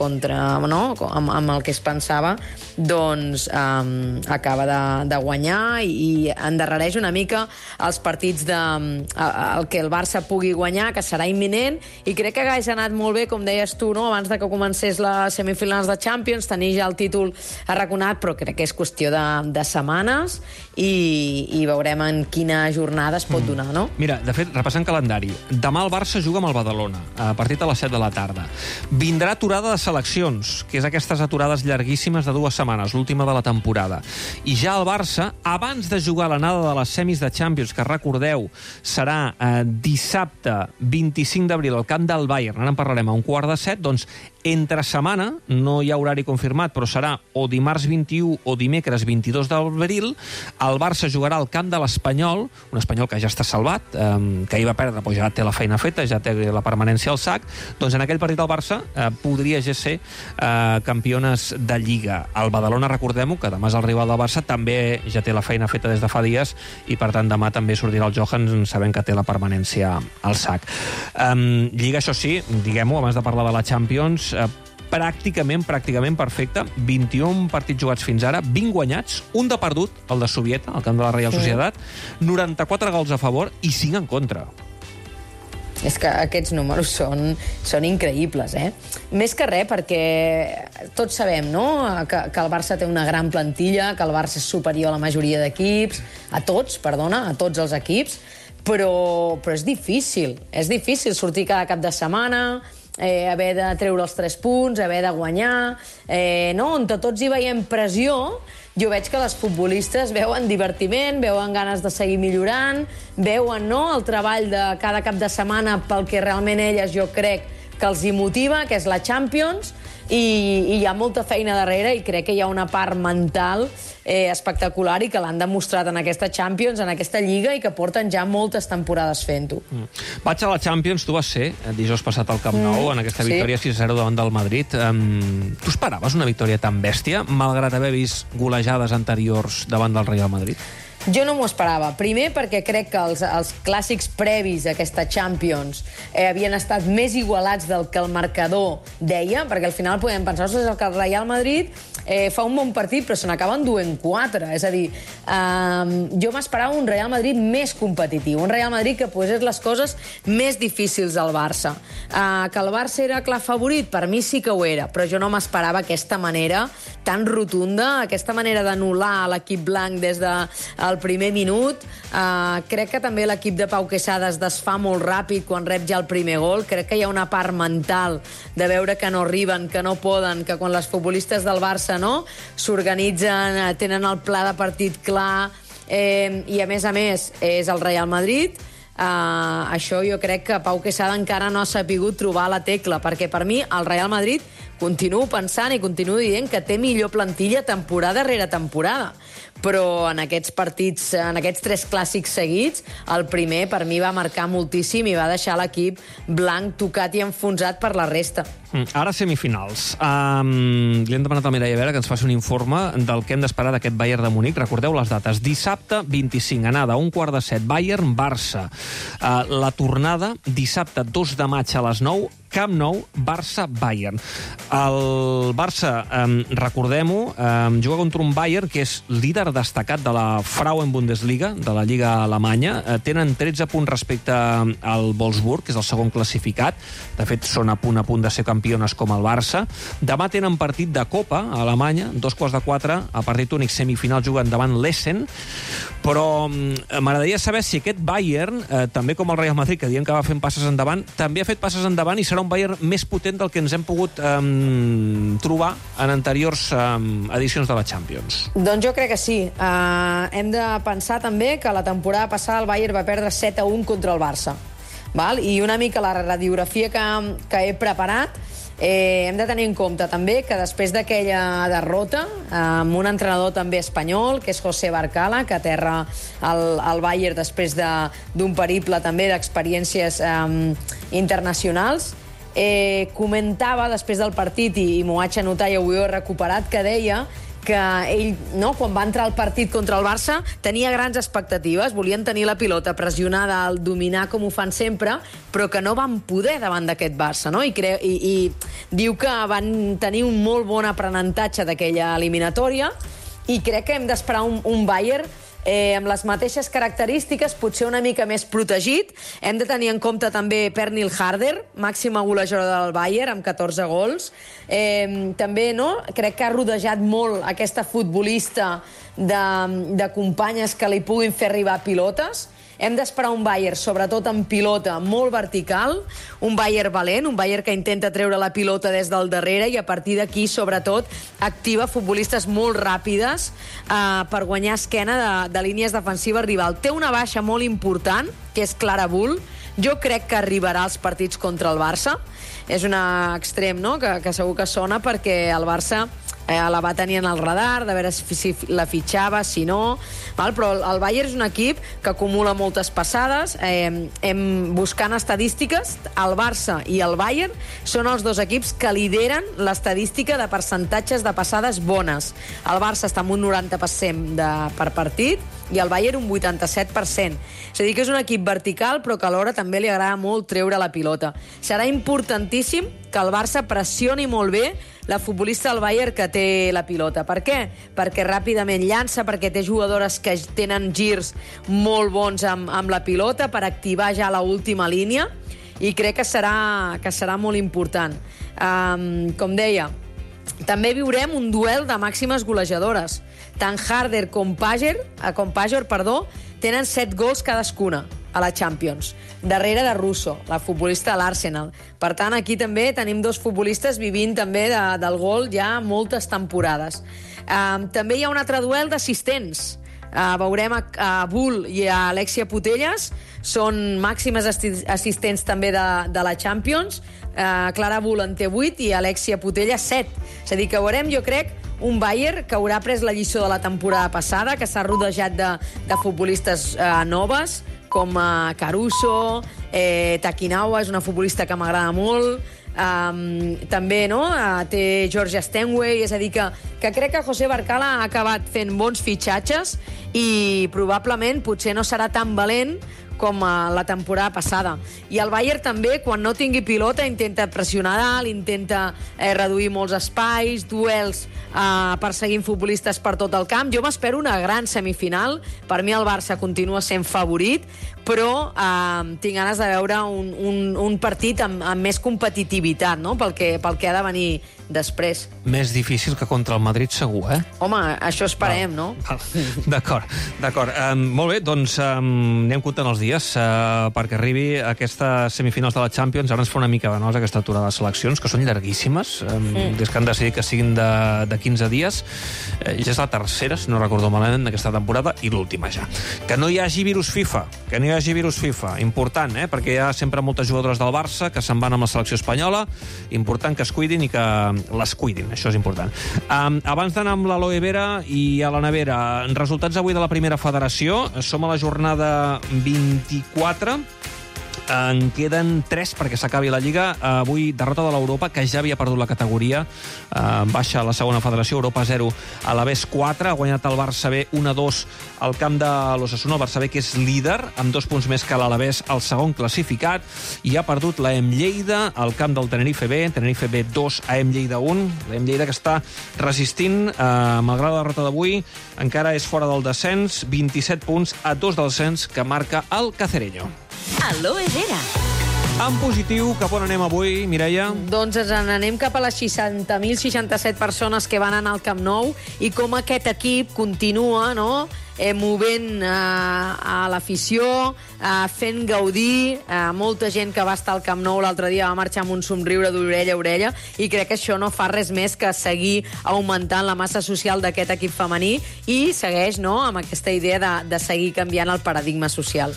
amb el que es pensava, doncs acaba de guanyar i endarrereix una mica els partits el que el Barça pugui guanyar, que serà imminent, i crec que hagués anat molt bé, com deies tu, no?, abans de que comencés les semifinals de Champions, tenir ja el títol arraconat, però crec que és qüestió de setmanes i veurem en quina jornada es pot donar, no? Mira, de fet, repassant calendari, demà el Barça juga amb el Badalona, a partit a les 7 de la tarda. Vindrà aturada de seleccions, que és aquestes aturades llarguíssimes de 2 setmanes, l'última de la temporada. I ja el Barça, abans de jugar l'anada de les semis de Champions, que recordeu, serà dissabte 25 d'abril al camp del Bayern, ara en parlarem a 6:45, doncs entre setmana, no hi ha horari confirmat, però serà o dimarts 21 o dimecres 22 d'abril, el Barça jugarà al camp de l'Espanyol, un Espanyol que ja està salvat, que hi va perdre, però ja té la feina feta, ja té la permanència al sac, doncs en aquell partit el Barça podria ja ser campiones de Lliga. El Badalona, recordem-ho, que demà és el rival del Barça, també ja té la feina feta des de fa dies, i per tant demà també sortirà el Johan sabent que té la permanència al sac. Lliga, això sí, diguem-ho, abans de parlar de la Champions, pràcticament perfecte. 21 partits jugats fins ara, 20 guanyats, un de perdut, el de Sovieta, al camp de la Reial Societat, 94 gols a favor i 5 en contra. És que aquests números són increïbles, eh? Més que res, perquè tots sabem, no?, que el Barça té una gran plantilla, que el Barça és superior a la majoria d'equips, a tots els equips, però és difícil sortir cada cap de setmana, haver de treure els 3 punts, haver de guanyar, on tots hi veiem pressió. Jo veig que les futbolistes veuen divertiment, veuen ganes de seguir millorant, veuen el treball de cada cap de setmana pel que realment elles jo crec que els hi motiva, que és la Champions, i hi ha molta feina darrere i crec que hi ha una part mental espectacular i que l'han demostrat en aquesta Champions, en aquesta Lliga, i que porten ja moltes temporades fent-ho. Vaig a la Champions, tu vas ser dijous passat al Camp Nou, en aquesta victòria 6-0 davant del Madrid. Tu esperaves una victòria tan bèstia, malgrat haver vist golejades anteriors davant del Real Madrid? Jo no m'ho esperava. Primer, perquè crec que els clàssics previs a aquesta Champions havien estat més igualats del que el marcador deia, perquè al final podem pensar que el Real Madrid fa un bon partit, però se n'acaba enduent 4. És a dir, jo m'esperava un Real Madrid més competitiu, un Real Madrid que posés les coses més difícils al Barça. Que el Barça era clar favorit, per mi sí que ho era, però jo no m'esperava aquesta manera tan rotunda, aquesta manera d'anul·lar l'equip blanc des del primer minut. Crec que també l'equip de Pau Quesada es desfà molt ràpid quan rep ja el primer gol. Crec que hi ha una part mental de veure que no arriben, que no poden, que quan les futbolistes del Barça s'organitzen, tenen el pla de partit clar, i a més és el Real Madrid. Això jo crec que Pau Quesada encara no ha sapigut trobar la tecla, perquè per mi el Real Madrid continuo pensant i continuo dient que té millor plantilla temporada rere temporada, però en aquests partits, en aquests 3 clàssics seguits, el primer per mi va marcar moltíssim i va deixar l'equip blanc tocat i enfonsat per la resta. Ara semifinals. Li hem demanat a Mireia Vera que ens faci un informe del que hem d'esperar d'aquest Bayern de Munic. Recordeu les dates. Dissabte 25, anada, 1:15, Bayern-Barça. La tornada, dissabte 2 de maig a les 9, Camp Nou, Barça-Bayern. El Barça, recordem-ho, juga contra un Bayern que és líder destacat de la Frauen-Bundesliga, de la Lliga Alemanya. Tenen 13 punts respecte al Wolfsburg, que és el segon classificat. De fet, són a punt de ser campiones com el Barça. Demà tenen partit de Copa a Alemanya, 3:15, a partit únic semifinal juguen davant l'Essen. Però m'agradaria saber si aquest Bayern, també com el Real Madrid, que diem que va fent passes endavant, també ha fet passes endavant i serà un Bayern més potent del que ens hem pogut trobar en anteriors edicions de la Champions. Doncs jo crec que sí. Hem de pensar també que la temporada passada el Bayern va perdre 7-1 contra el Barça. I una mica la radiografia que he preparat, hem de tenir en compte també que després d'aquella derrota, amb un entrenador també espanyol, que és José Barcala, que aterra el Bayern després d'un periple també d'experiències internacionals, comentava després del partit, i m'ho vaig anotar i avui ho he recuperat, que deia que ell, quan va entrar al partit contra el Barça, tenia grans expectatives, volien tenir la pilota pressionada, al dominar com ho fan sempre, però que no van poder davant d'aquest Barça, I diu que van tenir un molt bon aprenentatge d'aquella eliminatòria, i crec que hem d'esperar un Bayern amb les mateixes característiques, potser una mica més protegit. Hem de tenir en compte també Pernil Harder, màxima golejador del Bayern, amb 14 gols. També crec que ha rodejat molt aquesta futbolista de companyes que li puguin fer arribar pilotes. Hem d'esperar un Bayern, sobretot en pilota, molt vertical, un Bayern valent, un Bayern que intenta treure la pilota des del darrere i a partir d'aquí, sobretot, activa futbolistes molt ràpides per guanyar esquena de línies defensives rival. Té una baixa molt important, que és Clara Bull. Jo crec que arribarà als partits contra el Barça. És un extrem, que segur que sona perquè el Barça la va tenir en el radar, de veure si la fitxava, si no. Però el Bayern és un equip que acumula moltes passades. Buscant estadístiques, el Barça i el Bayern són els 2 equips que lideren l'estadística de percentatges de passades bones. El Barça està en un 90% per partit i el Bayern un 87%. És a dir, que és un equip vertical, però que alhora també li agrada molt treure la pilota. Serà importantíssim que el Barça pressioni molt bé la futbolista del Bayern que té la pilota. Per què? Perquè ràpidament llança, perquè té jugadores que tenen girs molt bons amb la pilota per activar ja l'última línia. i crec que serà molt important. Com deia, també viurem un duel de màximes golejadores. Tant Harder com Pajor tenen 7 gols cadascuna a la Champions, darrere de Russo, la futbolista de l'Arsenal. Per tant, aquí també tenim 2 futbolistes vivint també del gol ja moltes temporades. També hi ha un altre duel d'assistents. Veurem a Bull i a Alexia Putellas, són màximes assistents també de la Champions. Clara Bull en té 8 i Alexia Putellas 7. És a dir, que veurem, jo crec, un Bayern que haurà pres la lliçó de la temporada passada, que s'ha rodejat de futbolistes noves, com Caruso, Takinawa, és una futbolista que m'agrada molt, també té Georgia Stenway, és a dir, que crec que José Barcala ha acabat fent bons fitxatges i probablement potser no serà tan valent com la temporada passada. I el Bayern també, quan no tingui pilota, intenta pressionar dalt, intenta reduir molts espais, duels perseguint futbolistes per tot el camp. Jo m'espero una gran semifinal. Per mi el Barça continua sent favorit, però tinc ganes de veure un partit amb més competitivitat, no? pel que ha de venir després. Més difícil que contra el Madrid segur, eh? Home, això esperem, no? D'acord. Molt bé, doncs anem comptant els dies perquè arribi aquestes semifinals de la Champions. Ara ens fa una mica de nosa aquesta aturada de seleccions, que són llarguíssimes, des que han decidit que siguin de 15 dies. Ja és la tercera, si no recordo malament, d'aquesta temporada, i l'última ja. Que no hi hagi virus FIFA, important, perquè hi ha sempre moltes jugadores del Barça que se'n van amb la selecció espanyola, important que es cuidin i que les cuidin, això és important. Abans d'anar amb l'Aloe Vera i a la nevera, resultats avui de la primera federació, som a la jornada 24, en queden 3 perquè s'acabi la Lliga. Avui derrota de l'Europa, que ja havia perdut la categoria, baixa a la segona federació. Europa 0, Alavés 4, ha guanyat el Barça B 1-2 al camp de l'Osasuna. El Barça B, que és líder, amb 2 punts més que l'Alavés, el segon classificat, i ha perdut l'AEM Lleida al camp del Tenerife B, Tenerife B 2, AEM Lleida 1. L'AEM Lleida que està resistint, malgrat la derrota d'avui, encara és fora del descens, 27 punts a 2 del descens que marca el Cacereño. Aloe Vera. En positiu, cap on anem avui, Mireia? Doncs anem cap a les 60.067 persones que van anar al Camp Nou i com aquest equip continua, movent a l'afició, fent gaudir molta gent que va estar al Camp Nou l'altre dia, va marxar amb un somriure d'orella a orella, i crec que això no fa res més que seguir augmentant la massa social d'aquest equip femení i segueix amb aquesta idea de seguir canviant el paradigma social.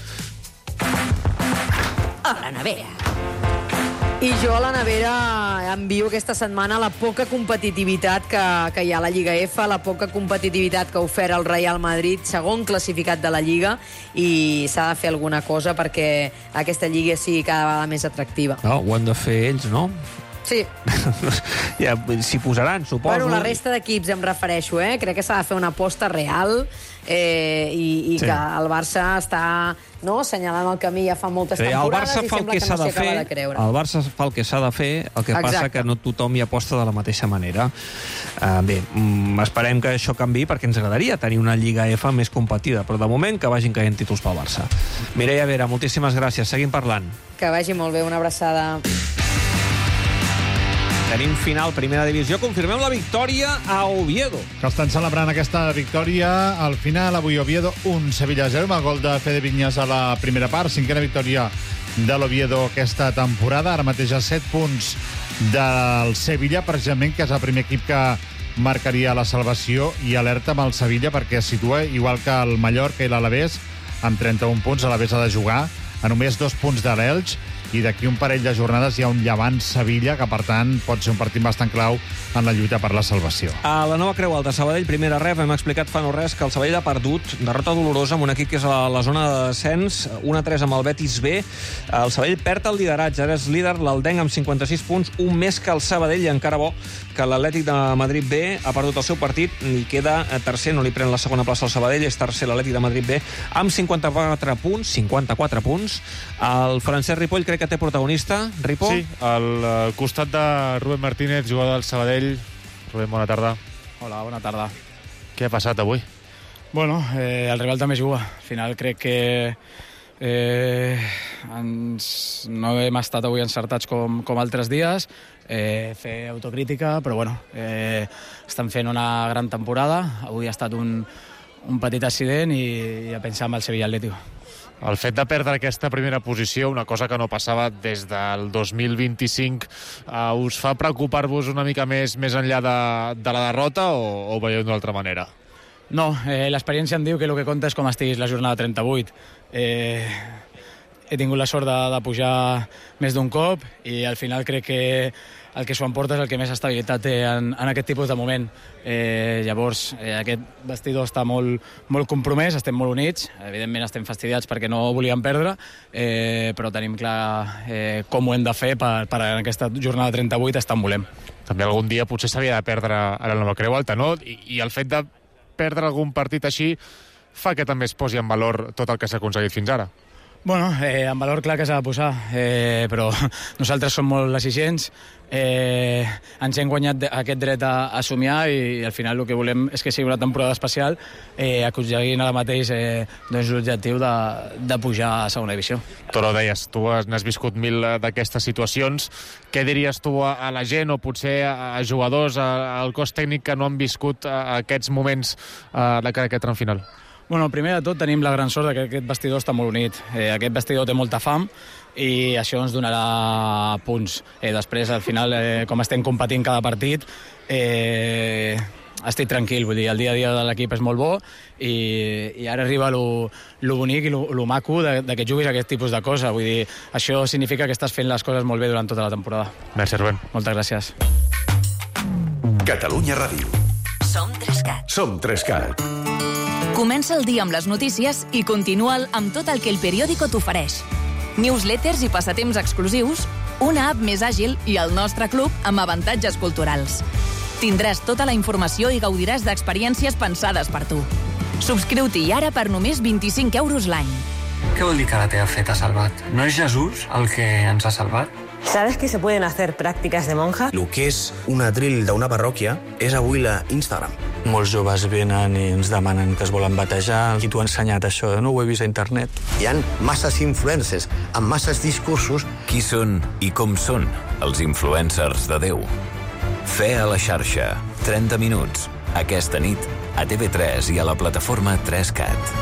A la nevera. I jo a la nevera envio aquesta setmana la poca competitivitat que hi ha a la Lliga F, la poca competitivitat que ha ofert el Real Madrid, segon classificat de la Lliga, i s'ha de fer alguna cosa perquè aquesta Lliga sigui cada vegada més atractiva. No, ho han de fer ells, no? Sí. Ja s'hi posaran, suposo. Bueno, la resta d'equips em refereixo, Crec que s'ha de fer una aposta real i que el Barça està assenyalant el camí ja fa moltes temporades i sembla que no s'hi acaba de creure. El Barça fa el que s'ha de fer, el que passa que no tothom hi aposta de la mateixa manera. Bé, esperem que això canvi perquè ens agradaria tenir una Lliga F més competida, però de moment que vagin caient títols pel Barça. Mireia Vera, moltíssimes gràcies. Seguim parlant. Que vagi molt bé, una abraçada. Tenim final, primera divisió. Confirmem la victòria a Oviedo. Que estan celebrant aquesta victòria. Al final, avui Oviedo 1, Sevilla 0, amb el gol de Fede Viñas a la primera part. 5a victòria de l'Oviedo aquesta temporada. Ara mateix a 7 punts del Sevilla, precisament, que és el primer equip que marcaria la salvació, i alerta amb el Sevilla perquè es situa igual que el Mallorca i l'Alavés, amb 31 punts. L'Alavés ha de jugar a només 2 punts de l'Elx, i d'aquí un parell de jornades hi ha un Llevant-Sevilla, que per tant pot ser un partit bastant clau en la lluita per la salvació. A la nova Creu Alta, Sabadell, primera ref, hem explicat fa no res que el Sabadell ha perdut, derrota dolorosa amb un equip que és a la zona de descens, 1-3 amb el Betis B. El Sabadell perd el lideratge, ara és líder l'Aldenc amb 56 punts, un més que el Sabadell, i encara bo que l'Atlètic de Madrid B ha perdut el seu partit i queda tercer, no li pren la segona plaça al Sabadell, és tercer l'Atlètic de Madrid B amb 54 punts. El Francesc Ripoll crec que té protagonista. Ripo? Sí, al costat de Rubén Martínez, jugador del Sabadell. Rubén, bona tarda. Hola, bona tarda. Què ha passat avui? Bueno, el rival també juga. Al final crec que No hem estat avui encertats com altres dies, fer autocrítica, però bueno, estan fent una gran temporada. Avui ha estat un petit accident i a pensar en el Sevilla Atlético. El fet de perdre aquesta primera posició, una cosa que no passava des del 2025, us fa preocupar-vos una mica més enllà de la derrota o ho veieu d'una altra manera? No, l'experiència em diu que el que compta és com estiguis la jornada 38. He tingut la sort de pujar més d'un cop i al final crec que el que s'ho emporta és el que més estabilitat té en aquest tipus de moment. Llavors, aquest vestidor està molt compromès, estem molt units, evidentment estem fastidiats perquè no volíem perdre, però tenim clar com ho hem de fer per en aquesta jornada 38 estar on volem. També algun dia potser s'havia de perdre a la Nova Creu Alta, no? I el fet de perdre algun partit així fa que també es posi en valor tot el que s'ha aconseguit fins ara. Bueno, en valor clar que s'ha de posar, però nosaltres som molt exigents, ens hem guanyat aquest dret a somiar i al final el que volem és que sigui una temporada especial, aconseguint ara mateix l'objectiu de pujar a segona divisió. Toro, deies, tu n'has viscut 1000 d'aquestes situacions. Què diries tu a la gent o potser a jugadors, al cos tècnic que no han viscut aquests moments de cara a aquest tram final? Bueno, primer de tot tenim la gran sort que aquest vestidor està molt unit. Aquest vestidor té molta fam i això ens donarà punts. Després, al final, com estem competint cada partit, estic tranquil. Vull dir, el dia a dia de l'equip és molt bo i ara arriba lo bonic i lo maco de que juguis aquest tipus de cosa. Vull dir, això significa que estàs fent les coses molt bé durant tota la temporada. Merci, Rubén. Moltes gràcies. Catalunya Ràdio. Som 3CAT. Som 3CAT. Comença el dia amb les notícies i continua'l amb tot el que El Periódico t'ofereix. Newsletters i passatemps exclusius, una app més àgil i el nostre club amb avantatges culturals. Tindràs tota la informació i gaudiràs d'experiències pensades per tu. Subscriu-t'hi ara per només 25 euros l'any. Què vol dir que la teva fe t'ha salvat? No és Jesús el que ens ha salvat? ¿Sabes que se pueden hacer prácticas de monja? El que és un atril d'una parròquia és avui la Instagram. Molts joves venen i ens demanen que es volen batejar. Qui t'ho ha ensenyat, això? No ho he vist a internet. Hi ha masses influencers amb masses discursos. Qui són i com són els influencers de Déu? Fe a la xarxa. 30 minuts. Aquesta nit a TV3 i a la plataforma 3CAT.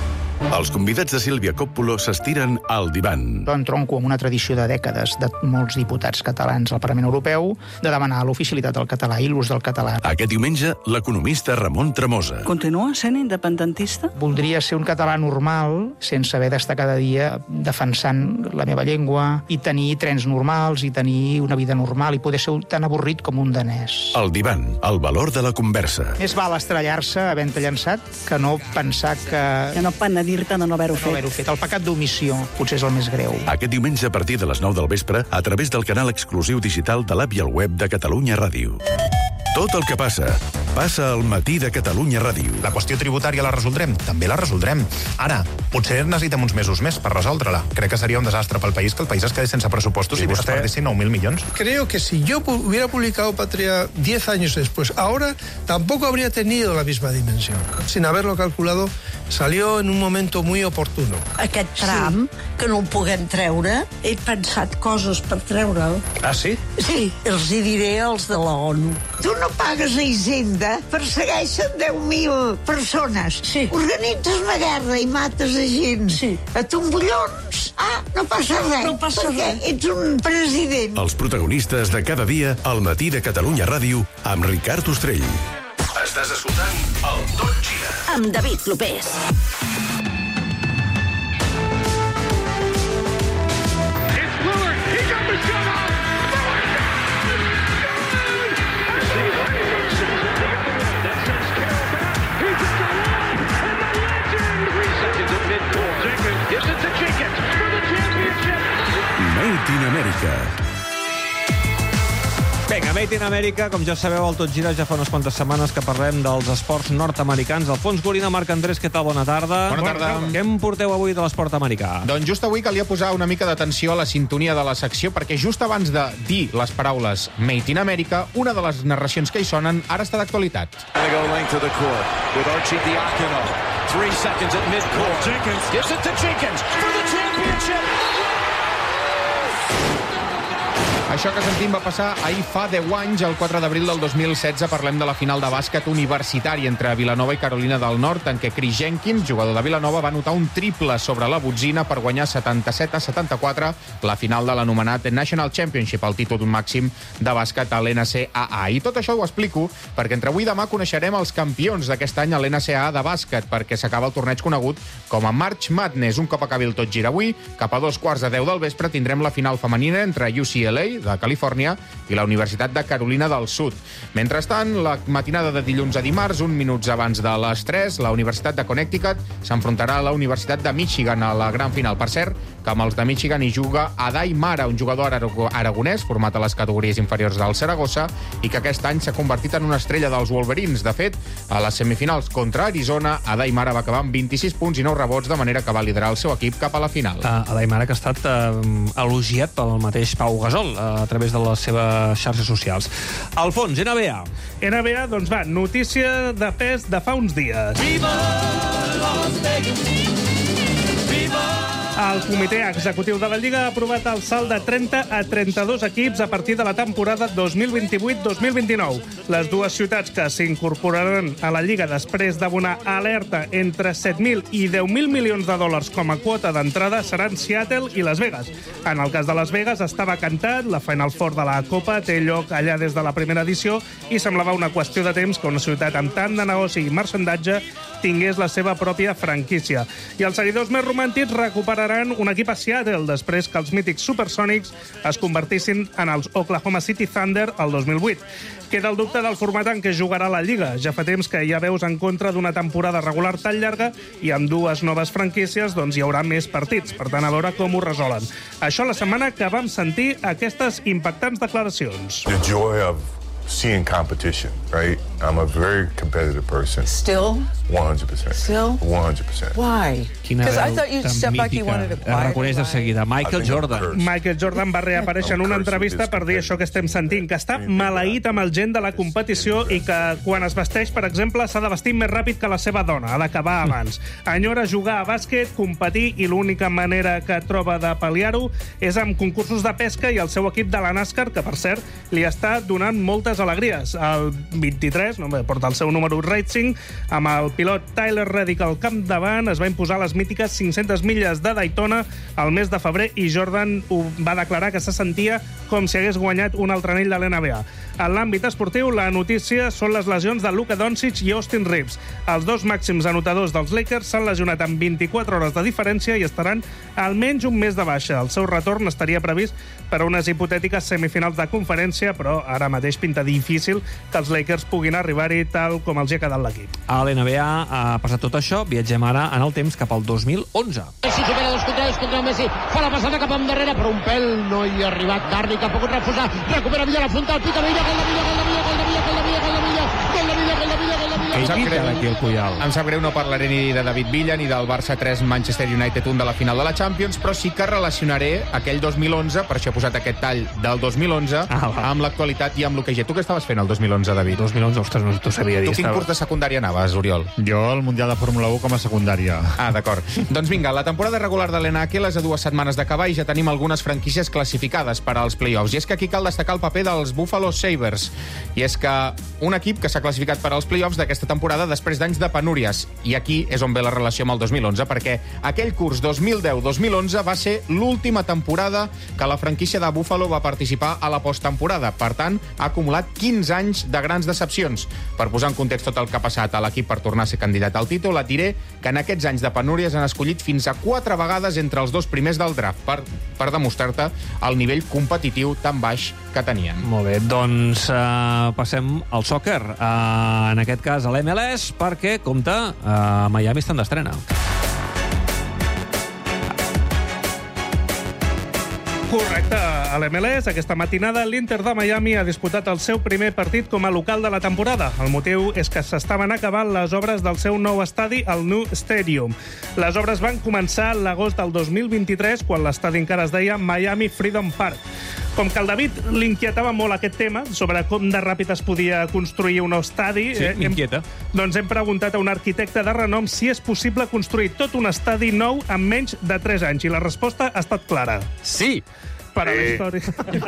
Els convidats de Sílvia Coppola s'estiren al divan. Jo entronco amb una tradició de dècades de molts diputats catalans al Parlament Europeu de demanar l'oficialitat del català i l'ús del català. Aquest diumenge, l'economista Ramon Tremosa. Continua sent independentista? Voldria ser un català normal, sense haver d'estar cada dia defensant la meva llengua i tenir trens normals i tenir una vida normal i poder ser tan avorrit com un danès. El divan, el valor de la conversa. Més val estrellar-se havent-te llançat que no pensar que... Que no penedir-te de no haver-ho fet. El pecat d'omissió potser és el més greu. Aquest diumenge a partir de les 9 del vespre a través del canal exclusiu digital de l'app i el web de Catalunya Ràdio. Tot el que passa al matí de Catalunya Ràdio. La qüestió tributària la resoldrem? També la resoldrem. Ara, potser necessitem uns mesos més per resoldre-la. Crec que seria un desastre pel país que el país es quedés sense pressupostos i es perdessin 9.000 millones. Creo que si yo hubiera publicado Patria 10 años después, ahora tampoco habría tenido la misma dimensión. Sin haberlo calculado, salió en un momento muy oportuno. Aquest tram, que no el puguem treure, he pensat coses per treure'l. Ah, sí? Sí, els hi diré als de la ONU. Tu no pagues a Hisenda, persegueixen 10.000 persones. Sí. Organitzes una guerra i mates a gent. Sí. A tombollons. Ah, no passa res. No passa perquè res. Ets un president. Els protagonistes de cada dia al matí de Catalunya Ràdio amb Ricard Ostrell. Estàs escoltant el Tot Gira. Amb David Clopés. Made in America. Vinga, Made in America, com ja sabeu, al Tot Gira ja fa unes quantes setmanes que parlem dels esports nord-americans. Alfons Gorina, Marc Andrés, què tal? Bona tarda. Bona tarda. Què em porteu avui de l'esport americà? Doncs just avui calia posar una mica d'atenció a la sintonia de la secció, perquè just abans de dir les paraules Made in America, una de les narracions que hi sonen ara està d'actualitat. 3 seconds at midcourt. Jenkins gives it to Jenkins for the championship. Això que sentim va passar ahir fa 10 anys, el 4 d'abril del 2016. Parlem de la final de bàsquet universitari entre Vilanova i Carolina del Nord, en què Chris Jenkins, jugador de Vilanova, va anotar un triple sobre la botzina per guanyar 77-74 la final de l'anomenat National Championship, el títol màxim de bàsquet a l'NCAA. I tot això ho explico perquè entre avui i demà coneixerem els campions d'aquest any a l'NCAA de bàsquet, perquè s'acaba el torneig conegut com a March Madness. Un cop acabi el tot gira avui, cap a 2:15 del vespre, tindrem la final femenina entre UCLA, de Califòrnia, i la Universitat de Carolina del Sud. Mentrestant, la matinada de dilluns a dimarts, uns minuts abans de les 3, la Universitat de Connecticut s'enfrontarà a la Universitat de Michigan a la gran final. Per cert, que amb els de Michigan hi juga Adai Mara, un jugador aragonès format a les categories inferiors del Saragossa i que aquest any s'ha convertit en una estrella dels Wolverines. De fet, a les semifinals contra Arizona, Adai Mara va acabar amb 26 punts i 9 rebots, de manera que va liderar el seu equip cap a la final. Adai Mara, que ha estat elogiat pel mateix Pau Gasol a través de les seves xarxes socials. Alfons, NBA. NBA, doncs va, notícia de pes de fa uns dies. Viva Las Vegas! Viva! El comitè executiu de la Lliga ha aprovat el salt de 30 a 32 equips a partir de la temporada 2028-2029. Les dues ciutats que s'incorporaran a la Lliga després d'abonar alerta entre 7.000 i 10.000 milions de dòlars com a quota d'entrada seran Seattle i Las Vegas. En el cas de Las Vegas estava cantat, la Final Four de la Copa té lloc allà des de la primera edició i semblava una qüestió de temps que una ciutat amb tant de negoci i marxandatge tingués la seva pròpia franquícia. I els seguidors més romàntics recuperaran un equip a Seattle després que els mítics Supersonics es convertissin en els Oklahoma City Thunder el 2008. Queda el dubte del format en què jugarà la Lliga. Ja fa temps que hi ha veus en contra d'una temporada regular tan llarga i amb dues noves franquícies doncs hi haurà més partits. Per tant, a veure com ho resolen. Això la setmana que vam sentir aquestes impactants declaracions. The joy of seeing competition, right? I'm a very competitive person. Still? 100%. Still? 100%. Why? Because I thought you stepped back, you wanted to quiet. Reconeix de seguida. Michael Jordan. Michael Jordan va reaparèixer en una entrevista per dir això que estem sentint, que està maleït amb el gent de la competició i que quan es vesteix, per exemple, s'ha de vestir més ràpid que la seva dona, ha d'acabar abans. Enyora jugar a bàsquet, competir, i l'única manera que troba de pal·liar-ho és amb concursos de pesca i el seu equip de la NASCAR, que, per cert, li està donant moltes alegries. El 23, porta el seu número Racing, amb el pilot Tyler Reddick al capdavant, es va imposar les mítiques 500 milles de Daytona al mes de febrer i Jordan va declarar que se sentia com si hagués guanyat un altre anell de l'NBA. En l'àmbit esportiu, la notícia són les lesions de Luka Doncic i Austin Reeves. Els dos màxims anotadors dels Lakers s'han lesionat amb 24 hores de diferència i estaran almenys un mes de baixa. El seu retorn estaria previst per a unes hipotètiques semifinals de conferència, però ara mateix pinta difícil que els Lakers puguin arribar-hi tal com els hi ha quedat l'equip. A l'NBA ha passat tot això, viatgem ara en el temps cap al 2011. Messi supera 2 contra Messi, fa la passada cap endarrere, però un pèl no hi ha arribat. Dardi que ha pogut refusar, recupera Villa, la punta, el pica Villa, gol de Villa, gol de Villa, gol de Villa, gol de Villa, gol de Villa, gol de Villa, gol de Villa, gol de Villa. Em sap greu, no parlaré ni de David Villa ni del Barça 3, Manchester United 1 de la final de la Champions, però sí que relacionaré aquell 2011, per això he posat aquest tall del 2011, amb l'actualitat i amb l'hoquei. Tu què estaves fent el 2011, David? 2011, ostres, no t'ho sabia dir. Tu quin curs de secundària anaves, Oriol? Jo al Mundial de Fórmula 1 com a secundària. D'acord. Doncs vinga, la temporada regular de l'NHL és a 2 setmanes d'acabar i ja tenim algunes franquícies classificades per als play-offs. I és que aquí cal destacar el paper dels Buffalo Sabres. I és que un equip que s'ha classificat per als play-offs d'aquesta temporada després d'anys de penúries. I aquí és on ve la relació amb el 2011, perquè aquell curs 2010-2011 va ser l'última temporada que la franquícia de Buffalo va participar a la posttemporada. Per tant, ha acumulat 15 anys de grans decepcions. Per posar en context tot el que ha passat a l'equip per tornar a ser candidat al títol, et diré que en aquests anys de penúries han escollit fins a 4 vegades entre els 2 primers del draft per demostrar-te el nivell competitiu tan baix que tenien. Molt bé, doncs passem al sòquer. En aquest cas a l'MLS, perquè, compte, a Miami estan d'estrena. Correcte, a l'MLS, aquesta matinada l'Inter de Miami ha disputat el seu primer partit com a local de la temporada. El motiu és que s'estaven acabant les obres del seu nou estadi, el New Stadium. Les obres van començar l'agost del 2023, quan l'estadi encara es deia Miami Freedom Park. Com que al David l'inquietava molt aquest tema, sobre com de ràpid es podia construir un estadi, Sí, m'inquieta. doncs hem preguntat a un arquitecte de renom si és possible construir tot un estadi nou en menys de 3 anys, i la resposta ha estat clara. Sí! Per a la història.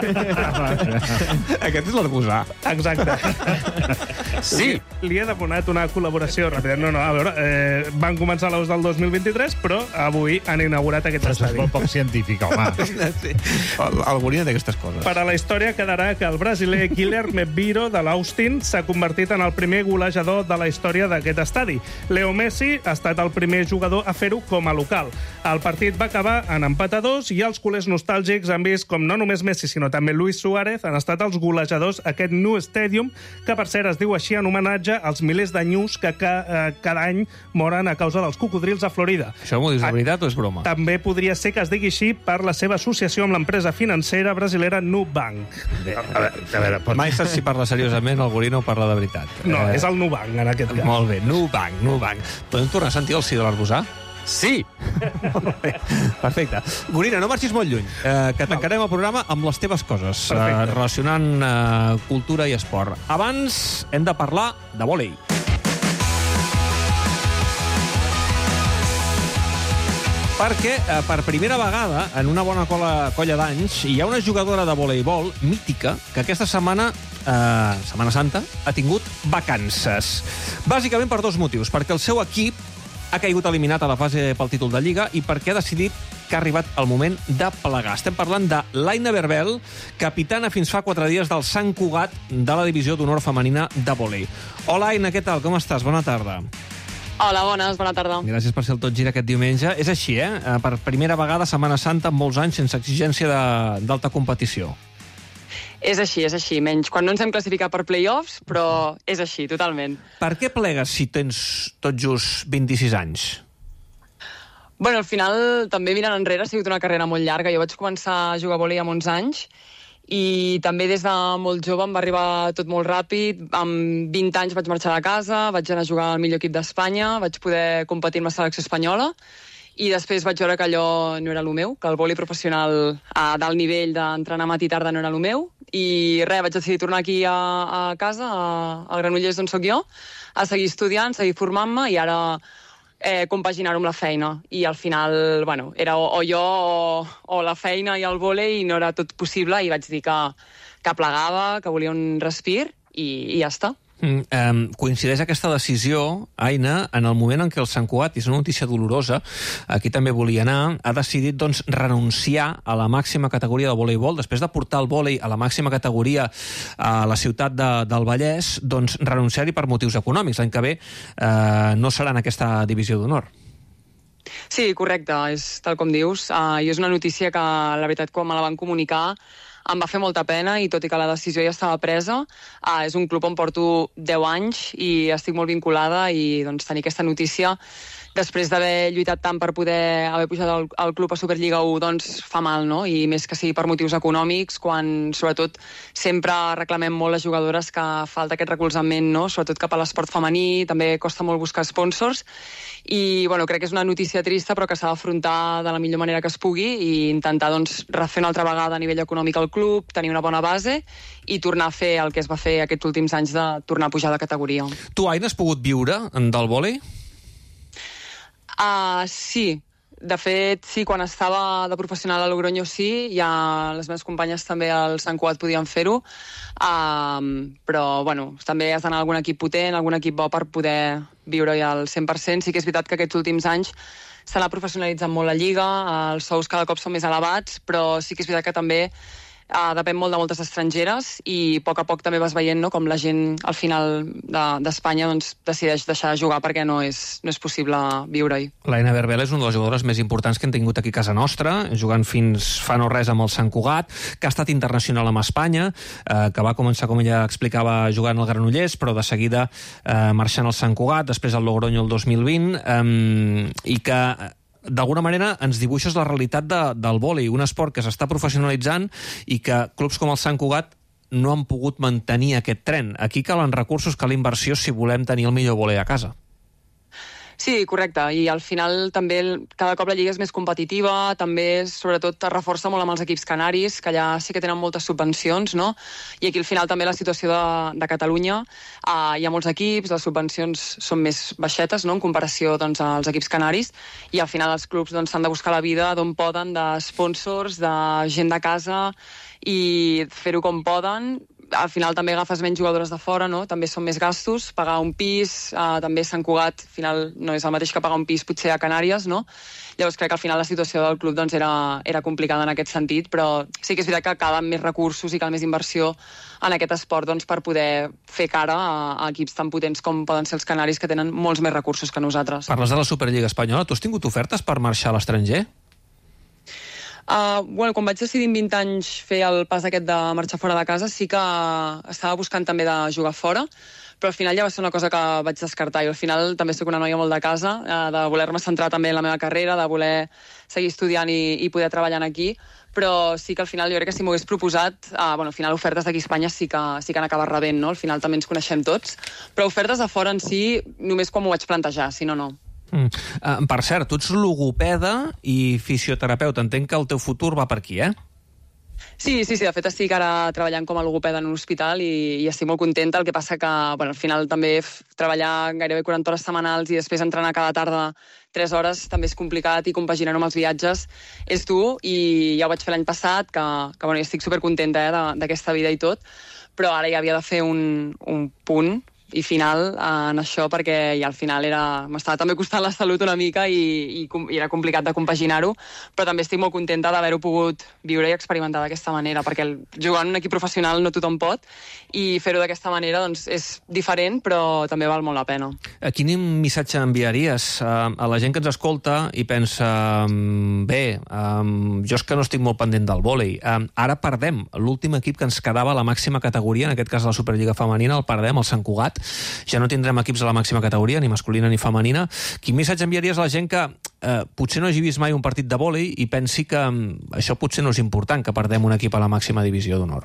Aquest és l'argosà. Exacte. Sí. Li he demanat una col·laboració ràpida. No, a veure, van començar l'Aus del 2023, però avui han inaugurat aquest estadi. És molt poc científic, home. Sí. El Gorina d'aquestes coses. Per a la història quedarà que el brasiler Guilherme Biro de l'Austin s'ha convertit en el primer golejador de la història d'aquest estadi. Leo Messi ha estat el primer jugador a fer-ho com a local. El partit va acabar en empat a 2 i els culers nostàlgics han vist com no només Messi, sinó també Luis Suárez han estat els golejadors aquest Nou Stadium, que per cert es diu així en homenatge als milers de nyus que cada any moren a causa dels cocodrils a Florida. Això m'ho dius de veritat o és broma? També podria ser que es digui així per la seva associació amb l'empresa financera brasilera Nubank. A veure, mai saps si parla seriosament el Gorina o parla de veritat. No, és el Nubank, en aquest cas. Molt bé, Nubank. Podem tornar a sentir el sí de l'argosà? Sí! Perfecte. Gorina, no marxis molt lluny, que tancarem el programa amb les teves coses, relacionant cultura i esport. Abans hem de parlar de vòlei. Perquè per primera vegada en una bona colla d'anys hi ha una jugadora de voleibol mítica que aquesta setmana, Setmana Santa, ha tingut vacances. Bàsicament per 2 motius. Perquè el seu equip ha caigut eliminat a la fase pel títol de Lliga i perquè ha decidit que ha arribat el moment de plegar. Estem parlant de l'Aina Berbel, capitana fins fa 4 dies del Sant Cugat de la divisió d'honor femenina de vòlei. Hola, Aina, què tal? Com estàs? Bona tarda. Hola, bones, bona tarda. Gràcies per ser el Tot Gira aquest diumenge. És així, Per primera vegada, Setmana Santa, en molts anys, sense exigència d'alta competició. És així, menys quan no ens hem classificat per play-offs, però és així, totalment. Per què plegues si tens tot just 26 anys? Bueno, al final, també mirant enrere, ha sigut una carrera molt llarga. Jo vaig començar a jugar a vòlei amb 11 anys i també des de molt jove em va arribar tot molt ràpid. Amb 20 anys vaig marxar de casa, vaig anar a jugar al millor equip d'Espanya, vaig poder competir amb la selecció espanyola i després vaig veure que allò no era el meu, que el vòlei professional a dalt nivell d'entrenar matí i tarda no era el meu, i res, vaig decidir tornar aquí a casa, al Granollers d'on soc jo, a seguir estudiant, seguir formant-me i ara compaginar-ho amb la feina. I al final, bueno, era o jo o la feina i el vòlei i no era tot possible i vaig dir que plegava, que volia un respir i ja està. Coincideix aquesta decisió, Aina, en el moment en què el Sant Cugat, és una notícia dolorosa, aquí també volia anar, ha decidit doncs, renunciar a la màxima categoria de voleibol, després de portar el vòlei a la màxima categoria a la ciutat del Vallès, doncs renunciar-hi per motius econòmics. L'any que ve no serà en aquesta divisió d'honor. Sí, correcte, és tal com dius. I és una notícia que, la veritat, quan me la van comunicar, em va fer molta pena i tot i que la decisió ja estava presa, és un club on porto 10 anys i estic molt vinculada i doncs, tenir aquesta notícia després d'haver lluitat tant per poder haver pujat al club a Superliga 1 doncs fa mal, no? I més que sigui per motius econòmics, quan sobretot sempre reclamem molt les jugadores que falta aquest recolzament, no? Sobretot cap a l'esport femení, també costa molt buscar sponsors i bueno, crec que és una notícia trista però que s'ha d'afrontar de la millor manera que es pugui i intentar doncs, refer una altra vegada a nivell econòmic el club, tenir una bona base i tornar a fer el que es va fer aquests últims anys de tornar a pujar de categoria. Tu, Aina, has pogut viure del vòlei? Sí. De fet, sí, quan estava de professional a Logroño sí, ja les meves companyes també al Sant Cugat podien fer-ho, però bueno, també has d'anar a algun equip potent, algun equip bo per poder viure-hi al 100%. Sí que és veritat que aquests últims anys s'ha anat professionalitzant molt la Lliga, els sous cada cop són més elevats, però sí que és veritat que també depèn molt de moltes estrangeres i a poc també vas veient, no, com la gent al final d'Espanya doncs, decideix deixar de jugar perquè no és possible viure-hi. L'Aina Berbel és una de les jugadores més importants que hem tingut aquí a casa nostra, jugant fins fa no res amb el Sant Cugat, que ha estat internacional amb Espanya, que va començar, com ella explicava, jugant al Granollers, però de seguida marxant al Sant Cugat, després al Logroño el 2020, i que d'alguna manera ens dibuixes la realitat del vòlei, un esport que s'està professionalitzant i que clubs com el Sant Cugat no han pogut mantenir aquest tren. Aquí calen recursos, cal inversió si volem tenir el millor vòlei a casa. Sí, correcte, i al final també cada cop la Lliga és més competitiva, també sobretot es reforça molt amb els equips canaris, que allà sí que tenen moltes subvencions, no? I aquí al final també la situació de Catalunya, hi ha molts equips, les subvencions són més baixetes, no?, en comparació doncs, als equips canaris, i al final els clubs doncs, s'han de buscar la vida d'on poden, de sponsors, de gent de casa, i fer-ho com poden. Al final també agafes menys jugadores de fora, no? També són més gastos, pagar un pis, també Sant Cugat, al final no és el mateix que pagar un pis potser a Canàries, no? Llavors crec que al final la situació del club doncs, era complicada en aquest sentit, però sí que és veritat que calen més recursos i cal més inversió en aquest esport doncs, per poder fer cara a equips tan potents com poden ser els canaris, que tenen molts més recursos que nosaltres. Parles de la Superliga Espanyola. Tu has tingut ofertes per marxar a l'estranger? Quan vaig decidir amb 20 anys fer el pas aquest de marxar fora de casa, sí que estava buscant també de jugar fora, però al final ja va ser una cosa que vaig descartar. I al final també soc una noia molt de casa, de voler-me centrar també en la meva carrera, de voler seguir estudiant i poder treballar aquí, però sí que al final jo crec que si m'ho hagués proposat, al final ofertes d'aquí a Espanya sí que han acabat rebent, no? Al final també ens coneixem tots, però ofertes de fora en si només quan m'ho vaig plantejar, si no, no. Per cert, tu ets logopeda i fisioterapeuta. Entenc que el teu futur va per aquí, Sí, de fet estic ara treballant com a logopeda en un hospital i estic molt contenta. El que passa que al final també treballar gairebé 40 hores setmanals i després entrenar cada tarda 3 hores també és complicat, i compaginar-ho amb els viatges és dur, i ja ho vaig fer l'any passat, que jo estic supercontenta d'aquesta vida i tot, però ara ja havia de fer un punt i final en això, perquè ja al final m'estava també costant la salut una mica i era complicat de compaginar-ho, però també estic molt contenta d'haver-ho pogut viure i experimentar d'aquesta manera, perquè jugar en un equip professional no tothom pot, i fer-ho d'aquesta manera doncs, és diferent, però també val molt la pena. Quin missatge enviaries a la gent que ens escolta i pensa, jo és que no estic molt pendent del vòlei, ara perdem l'últim equip que ens quedava a la màxima categoria, en aquest cas la Superliga femenina, el perdem, el Sant Cugat, ja no tindrem equips a la màxima categoria, ni masculina ni femenina. Quin missatge enviaries a la gent que potser no hagi vist mai un partit de vòlei i pensi que això potser no és important, que perdem un equip a la màxima divisió d'honor?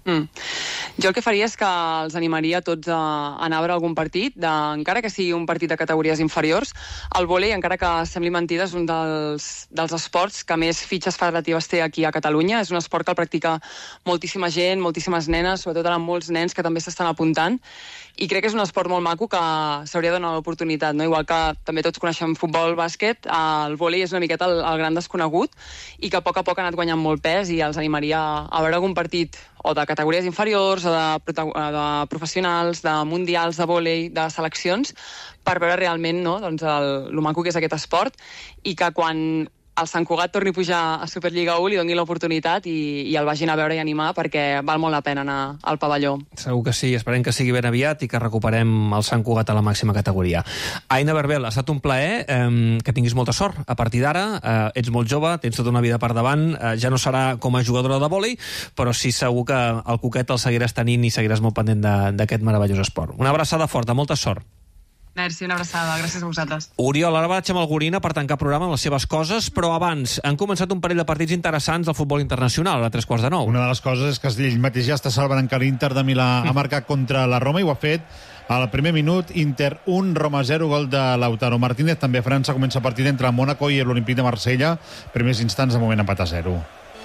Jo el que faria és que els animaria tots a anar a veure algun partit, encara que sigui un partit de categories inferiors. El vòlei, encara que sembli mentida, és un dels esports que més fitxes federatives té aquí a Catalunya. És un esport que el practica moltíssima gent, moltíssimes nenes, sobretot ara molts nens que també s'estan apuntant, i crec que és un esport molt maco que s'hauria de donar l'oportunitat, no? Igual que també tots coneixem futbol, bàsquet, el vòlei és una miqueta el gran desconegut, i que a poc ha anat guanyant molt pes, i els animaria a veure algun partit o de categories inferiors, o de professionals, de mundials de vòlei, de seleccions, per veure realment, no, doncs lo maco que és aquest esport, i que quan el Sant Cugat torni a pujar a Superliga 1 li doni l'oportunitat i el vagin a veure i animar, perquè val molt la pena anar al pavelló. Segur que sí, esperem que sigui ben aviat i que recuperem el Sant Cugat a la màxima categoria. Aina Berbel, ha estat un plaer, que tinguis molta sort. A partir d'ara, ets molt jove, tens tota una vida per davant, ja no serà com a jugadora de vòlei, però sí segur que el Cuquet el seguiràs tenint i seguiràs molt pendent d'aquest meravellós esport. Una abraçada forta, molta sort. Merci, una abraçada. Gràcies a vosaltres. Oriol, ara vaig amb el Gorina per tancar programa amb les seves coses, però abans han començat un parell de partits interessants del futbol internacional, a 8:45. Una de les coses és que ell mateix ja està salvant que l'Inter de Milà ha marcat contra la Roma, i ho ha fet al primer minut. Inter 1, Roma 0, gol de Lautaro Martínez. També a França comença el partit entre el Mónaco i l'Olympique de Marsella. Primers instants, de moment empat a 0.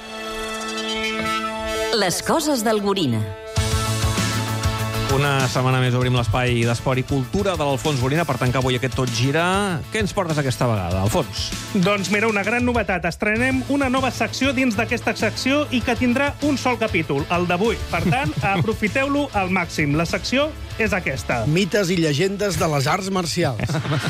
Les coses del Gorina. Una setmana més obrim l'espai d'esport i cultura de l'Alfons Gorina per tancar avui aquest Tot Gira. Què ens portes aquesta vegada, Alfons? Doncs mira, una gran novetat. Estrenem una nova secció dins d'aquesta secció i que tindrà un sol capítol, el d'avui. Per tant, aprofiteu-lo al màxim. La secció és aquesta. Mites i llegendes de les arts marcials.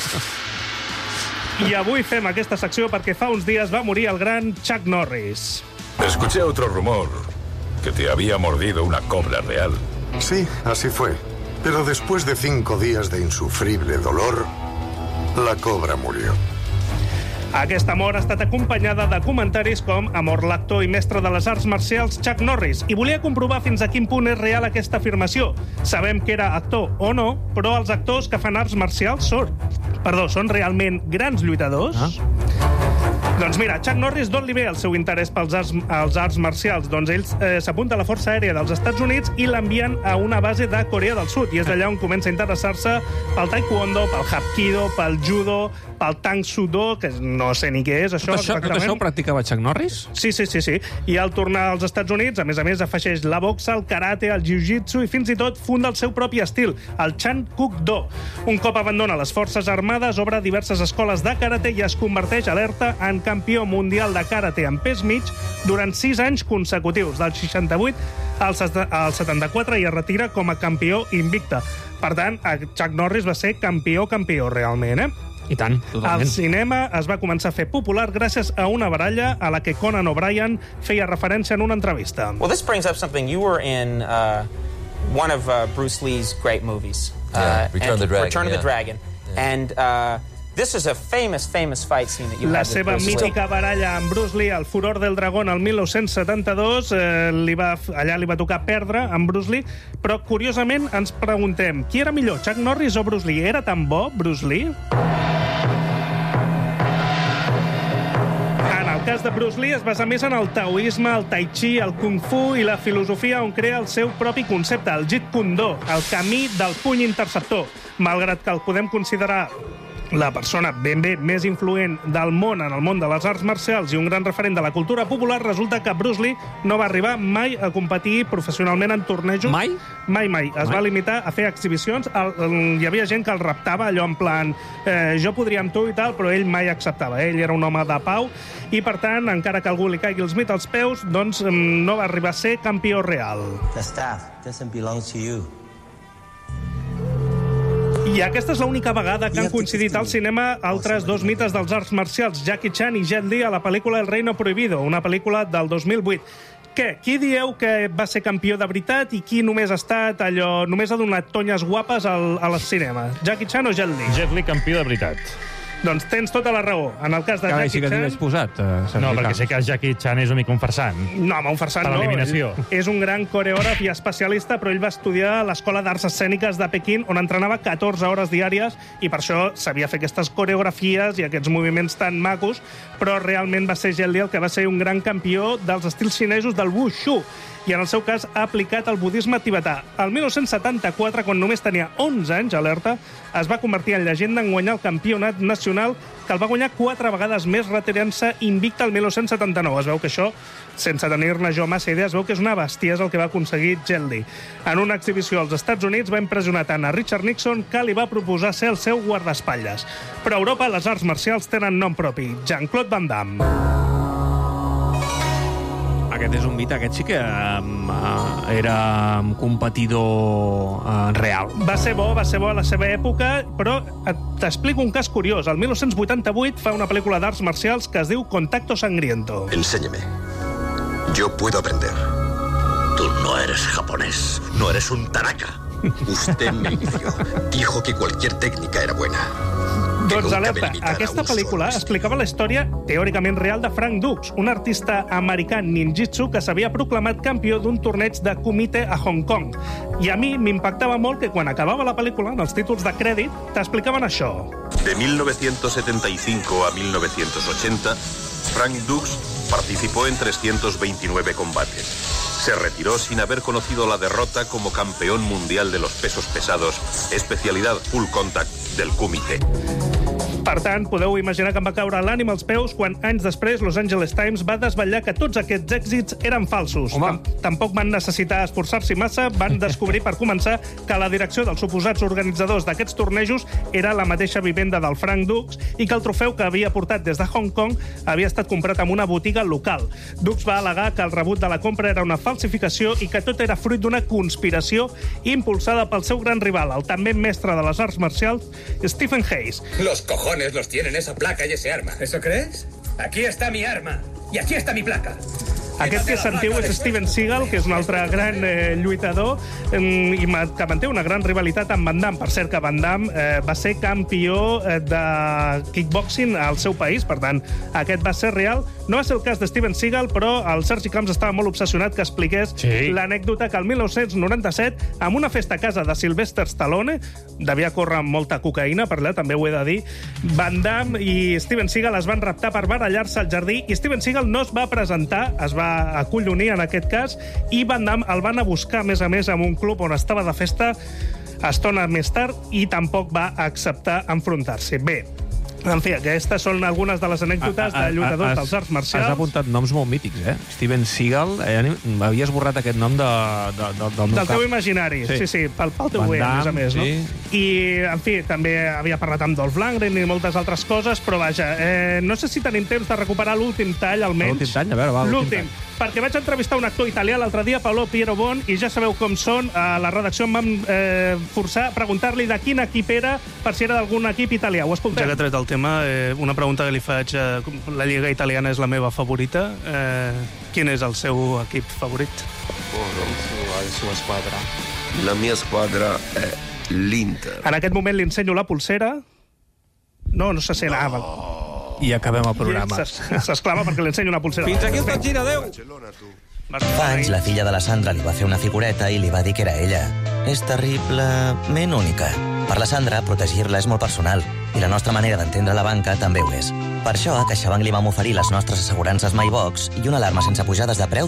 I avui fem aquesta secció perquè fa uns dies va morir el gran Chuck Norris. Escuché otro rumor, que te había mordido una cobra real. Sí, así fue. Pero después de 5 días de insufrible dolor, la cobra murió. Aquesta mort ha estat acompanyada de comentaris com ha mort l'actor i mestre de les arts marcials Chuck Norris, i volia comprovar fins a quin punt és real aquesta afirmació. Sabem que era actor o no, però els actors que fan arts marcials són realment grans lluitadors? Doncs mira, Chuck Norris, d'on li ve el seu interès pels arts marcials? Doncs ell s'apunta a la Força Aèria dels Estats Units i l'envien a una base de Corea del Sud. I és d'allà on comença a interessar-se pel taekwondo, pel hapkido, pel judo, pel tang sudo, que no sé ni què és, això. Tot això ho practicava Chuck Norris? Sí. I al tornar als Estats Units, a més, afegeix la boxa, el karate, el jiu-jitsu i fins i tot funda el seu propi estil, el Chan Kuk Do. Un cop abandona les forces armades, obre diverses escoles de karate i es converteix alerta en campió mundial de karate en pes mig durant 6 anys consecutius, del 68 al 74, i es retira com a campió invicte. Per tant, Chuck Norris va ser campió realment, eh? I tant, totalment. El cinema es va començar a fer popular gràcies a una baralla a la que Conan O'Brien feia referència en una entrevista. Well, this brings up something. You were in one of Bruce Lee's great movies. Return of the Dragon. Return of the Dragon. And this is a famous fight scene that you La had with seva Bruce Lee. mítica baralla amb Bruce Lee, El furor del dragón, el 1972, allà li va tocar perdre amb Bruce Lee, però curiosament ens preguntem, qui era millor, Chuck Norris o Bruce Lee? Era tan bo, Bruce Lee? En el cas de Bruce Lee es basa més en el taoisme, el tai chi, el kung fu i la filosofia on crea el seu propi concepte, el Jeet Kune Do, el camí del puny interceptor. Malgrat que el podem considerar la persona ben bé més influent del món en el món de les arts marcials i un gran referent de la cultura popular, resulta que Bruce Lee no va arribar mai a competir professionalment en tornejos. Mai? Mai. Es va limitar a fer exhibicions. Hi havia gent que el raptava, allò en plan jo podria amb tu i tal, però ell mai acceptava. Ell era un home de pau i, per tant, encara que algú li caigui els mit als peus, doncs no va arribar a ser campió real. The staff doesn't belong to you. I aquesta és l'única vegada que han coincidit al cinema altres dos mites dels arts marcials, Jackie Chan i Jet Li, a la pel·lícula El Reino Prohibido, una pel·lícula del 2008. Què? Qui dieu que va ser campió de veritat i qui només ha estat allò... només ha donat tonyes guapes al cinema? Jackie Chan o Jet Li? Jet Li, campió de veritat. Doncs tens tota la raó. En el cas de Carai, Jackie sí que Chan... t'hi posat, no, perquè sé que Jackie Chan és una mica un farsant. No, home, un farsant per no. l'eliminació. És un gran coreògraf i especialista, però ell va estudiar a l'Escola d'Arts Escèniques de Pequín, on entrenava 14 hores diàries, i per això sabia fer aquestes coreografies i aquests moviments tan macos, però realment va ser Jet Li el que va ser un gran campió dels estils xinesos del Wushu, i en el seu cas ha aplicat el budisme tibetà. El 1974, quan només tenia 11 anys, alerta, es va convertir en llegenda en guanyar el campionat nacional, que el va guanyar 4 vegades més, retirant-se invicte el 1979. Es veu que això, sense tenir-ne jo massa idea, es veu que és una bestiesa el que va aconseguir Jet Li. En una exhibició als Estats Units va impressionar tant a Richard Nixon que li va proposar ser el seu guardaespatlles. Però a Europa les arts marcials tenen nom propi, Jean-Claude Van Damme. Aquest és un mite, aquest sí que era un competidor real. Va ser bo a la seva època, però t'explico un cas curiós. El 1988 fa una pel·lícula d'arts marcials que es diu Contacto Sangriento. Enséñeme. Yo puedo aprender. Tú no eres japonés. No eres un taraka. Usted me inició. Dijo que cualquier técnica era buena. Doncs alerta, aquesta pel·lícula explicava la història teòricament real de Frank Dux, un artista americà ninjitsu que s'havia proclamat campió d'un torneig de kumite a Hong Kong. I a mi m'impactava molt que quan acabava la pel·lícula, en els títols de crèdit, t'explicaven això. De 1975 a 1980, Frank Dux participó en 329 combates. Se retiró sin haber conocido la derrota como campeón mundial de los pesos pesados, especialidad full contact del kumite. Per tant, podeu imaginar que em va caure l'ànima als peus quan anys després Los Angeles Times va desvetllar que tots aquests èxits eren falsos. Tampoc van necessitar esforçar-s'hi massa, van descobrir, per començar, que la direcció dels suposats organitzadors d'aquests tornejos era la mateixa vivenda del Frank Dux i que el trofeu que havia portat des de Hong Kong havia estat comprat en una botiga local. Dux va al·legar que el rebut de la compra era una falsificació i que tot era fruit d'una conspiració impulsada pel seu gran rival, el també mestre de les arts marcials, Stephen Hayes. Los cojones los tienen esa placa y ese arma. ¿Eso crees? Aquí está mi arma y aquí está mi placa. Aquest que sentiu és Steven Seagal, que és un altre gran lluitador i que manté una gran rivalitat amb Van Damme. Per cert, que Van Damme va ser campió de kickboxing al seu país, per tant, aquest va ser real. No va ser el cas de Steven Seagal, però el Sergi Camps estava molt obsessionat que expliqués l'anècdota que el 1997, amb una festa a casa de Sylvester Stallone, devia córrer amb molta cocaïna, per allà també ho he de dir, Van Damme i Steven Seagal es van raptar per barallar-se al jardí i Steven Seagal no es va presentar, es va acollonir en aquest cas, i Van Damme el van a buscar, a més, en un club on estava de festa estona més tard i tampoc va acceptar enfrontar-se. Bé, en fi, aquestes són algunes de les anècdotes de lluitadors dels arts marcials. Has apuntat noms molt mítics, eh? Steven Seagal, havia esborrat aquest nom del teu imaginari, sí, pel teu bé, a més, no? I, en fi, també havia parlat amb Dolph Lundgren i moltes altres coses, però vaja, no sé si tenim temps de recuperar l'últim tall, almenys. L'últim tall? A veure, va, l'últim. Perquè vaig entrevistar un actor italià l'altre dia, Paolo Pierobon, i ja sabeu com són. A la redacció em vam forçar a preguntar-li de quin equip era, per si era d'algun equip italià. Ho escoltem. Ja que ha tret el tema, una pregunta que li faig. La Lliga italiana és la meva favorita. Quin és el seu equip favorit? La sua squadra. La mia squadra è l'Inter. En aquest moment li ensenyo la pulsera. No se sent. I acabem el programa. S'esclava perquè li ensenyo una pulsera. Fins aquí el Tot Gira, adéu! Fa anys la filla de la Sandra li va fer una figureta i li va dir que era ella. És terriblement única. Per la Sandra, protegir-la és molt personal i la nostra manera d'entendre la banca també ho és. Per això, a CaixaBank li vam oferir les nostres assegurances MyBox i una alarma sense pujades de preu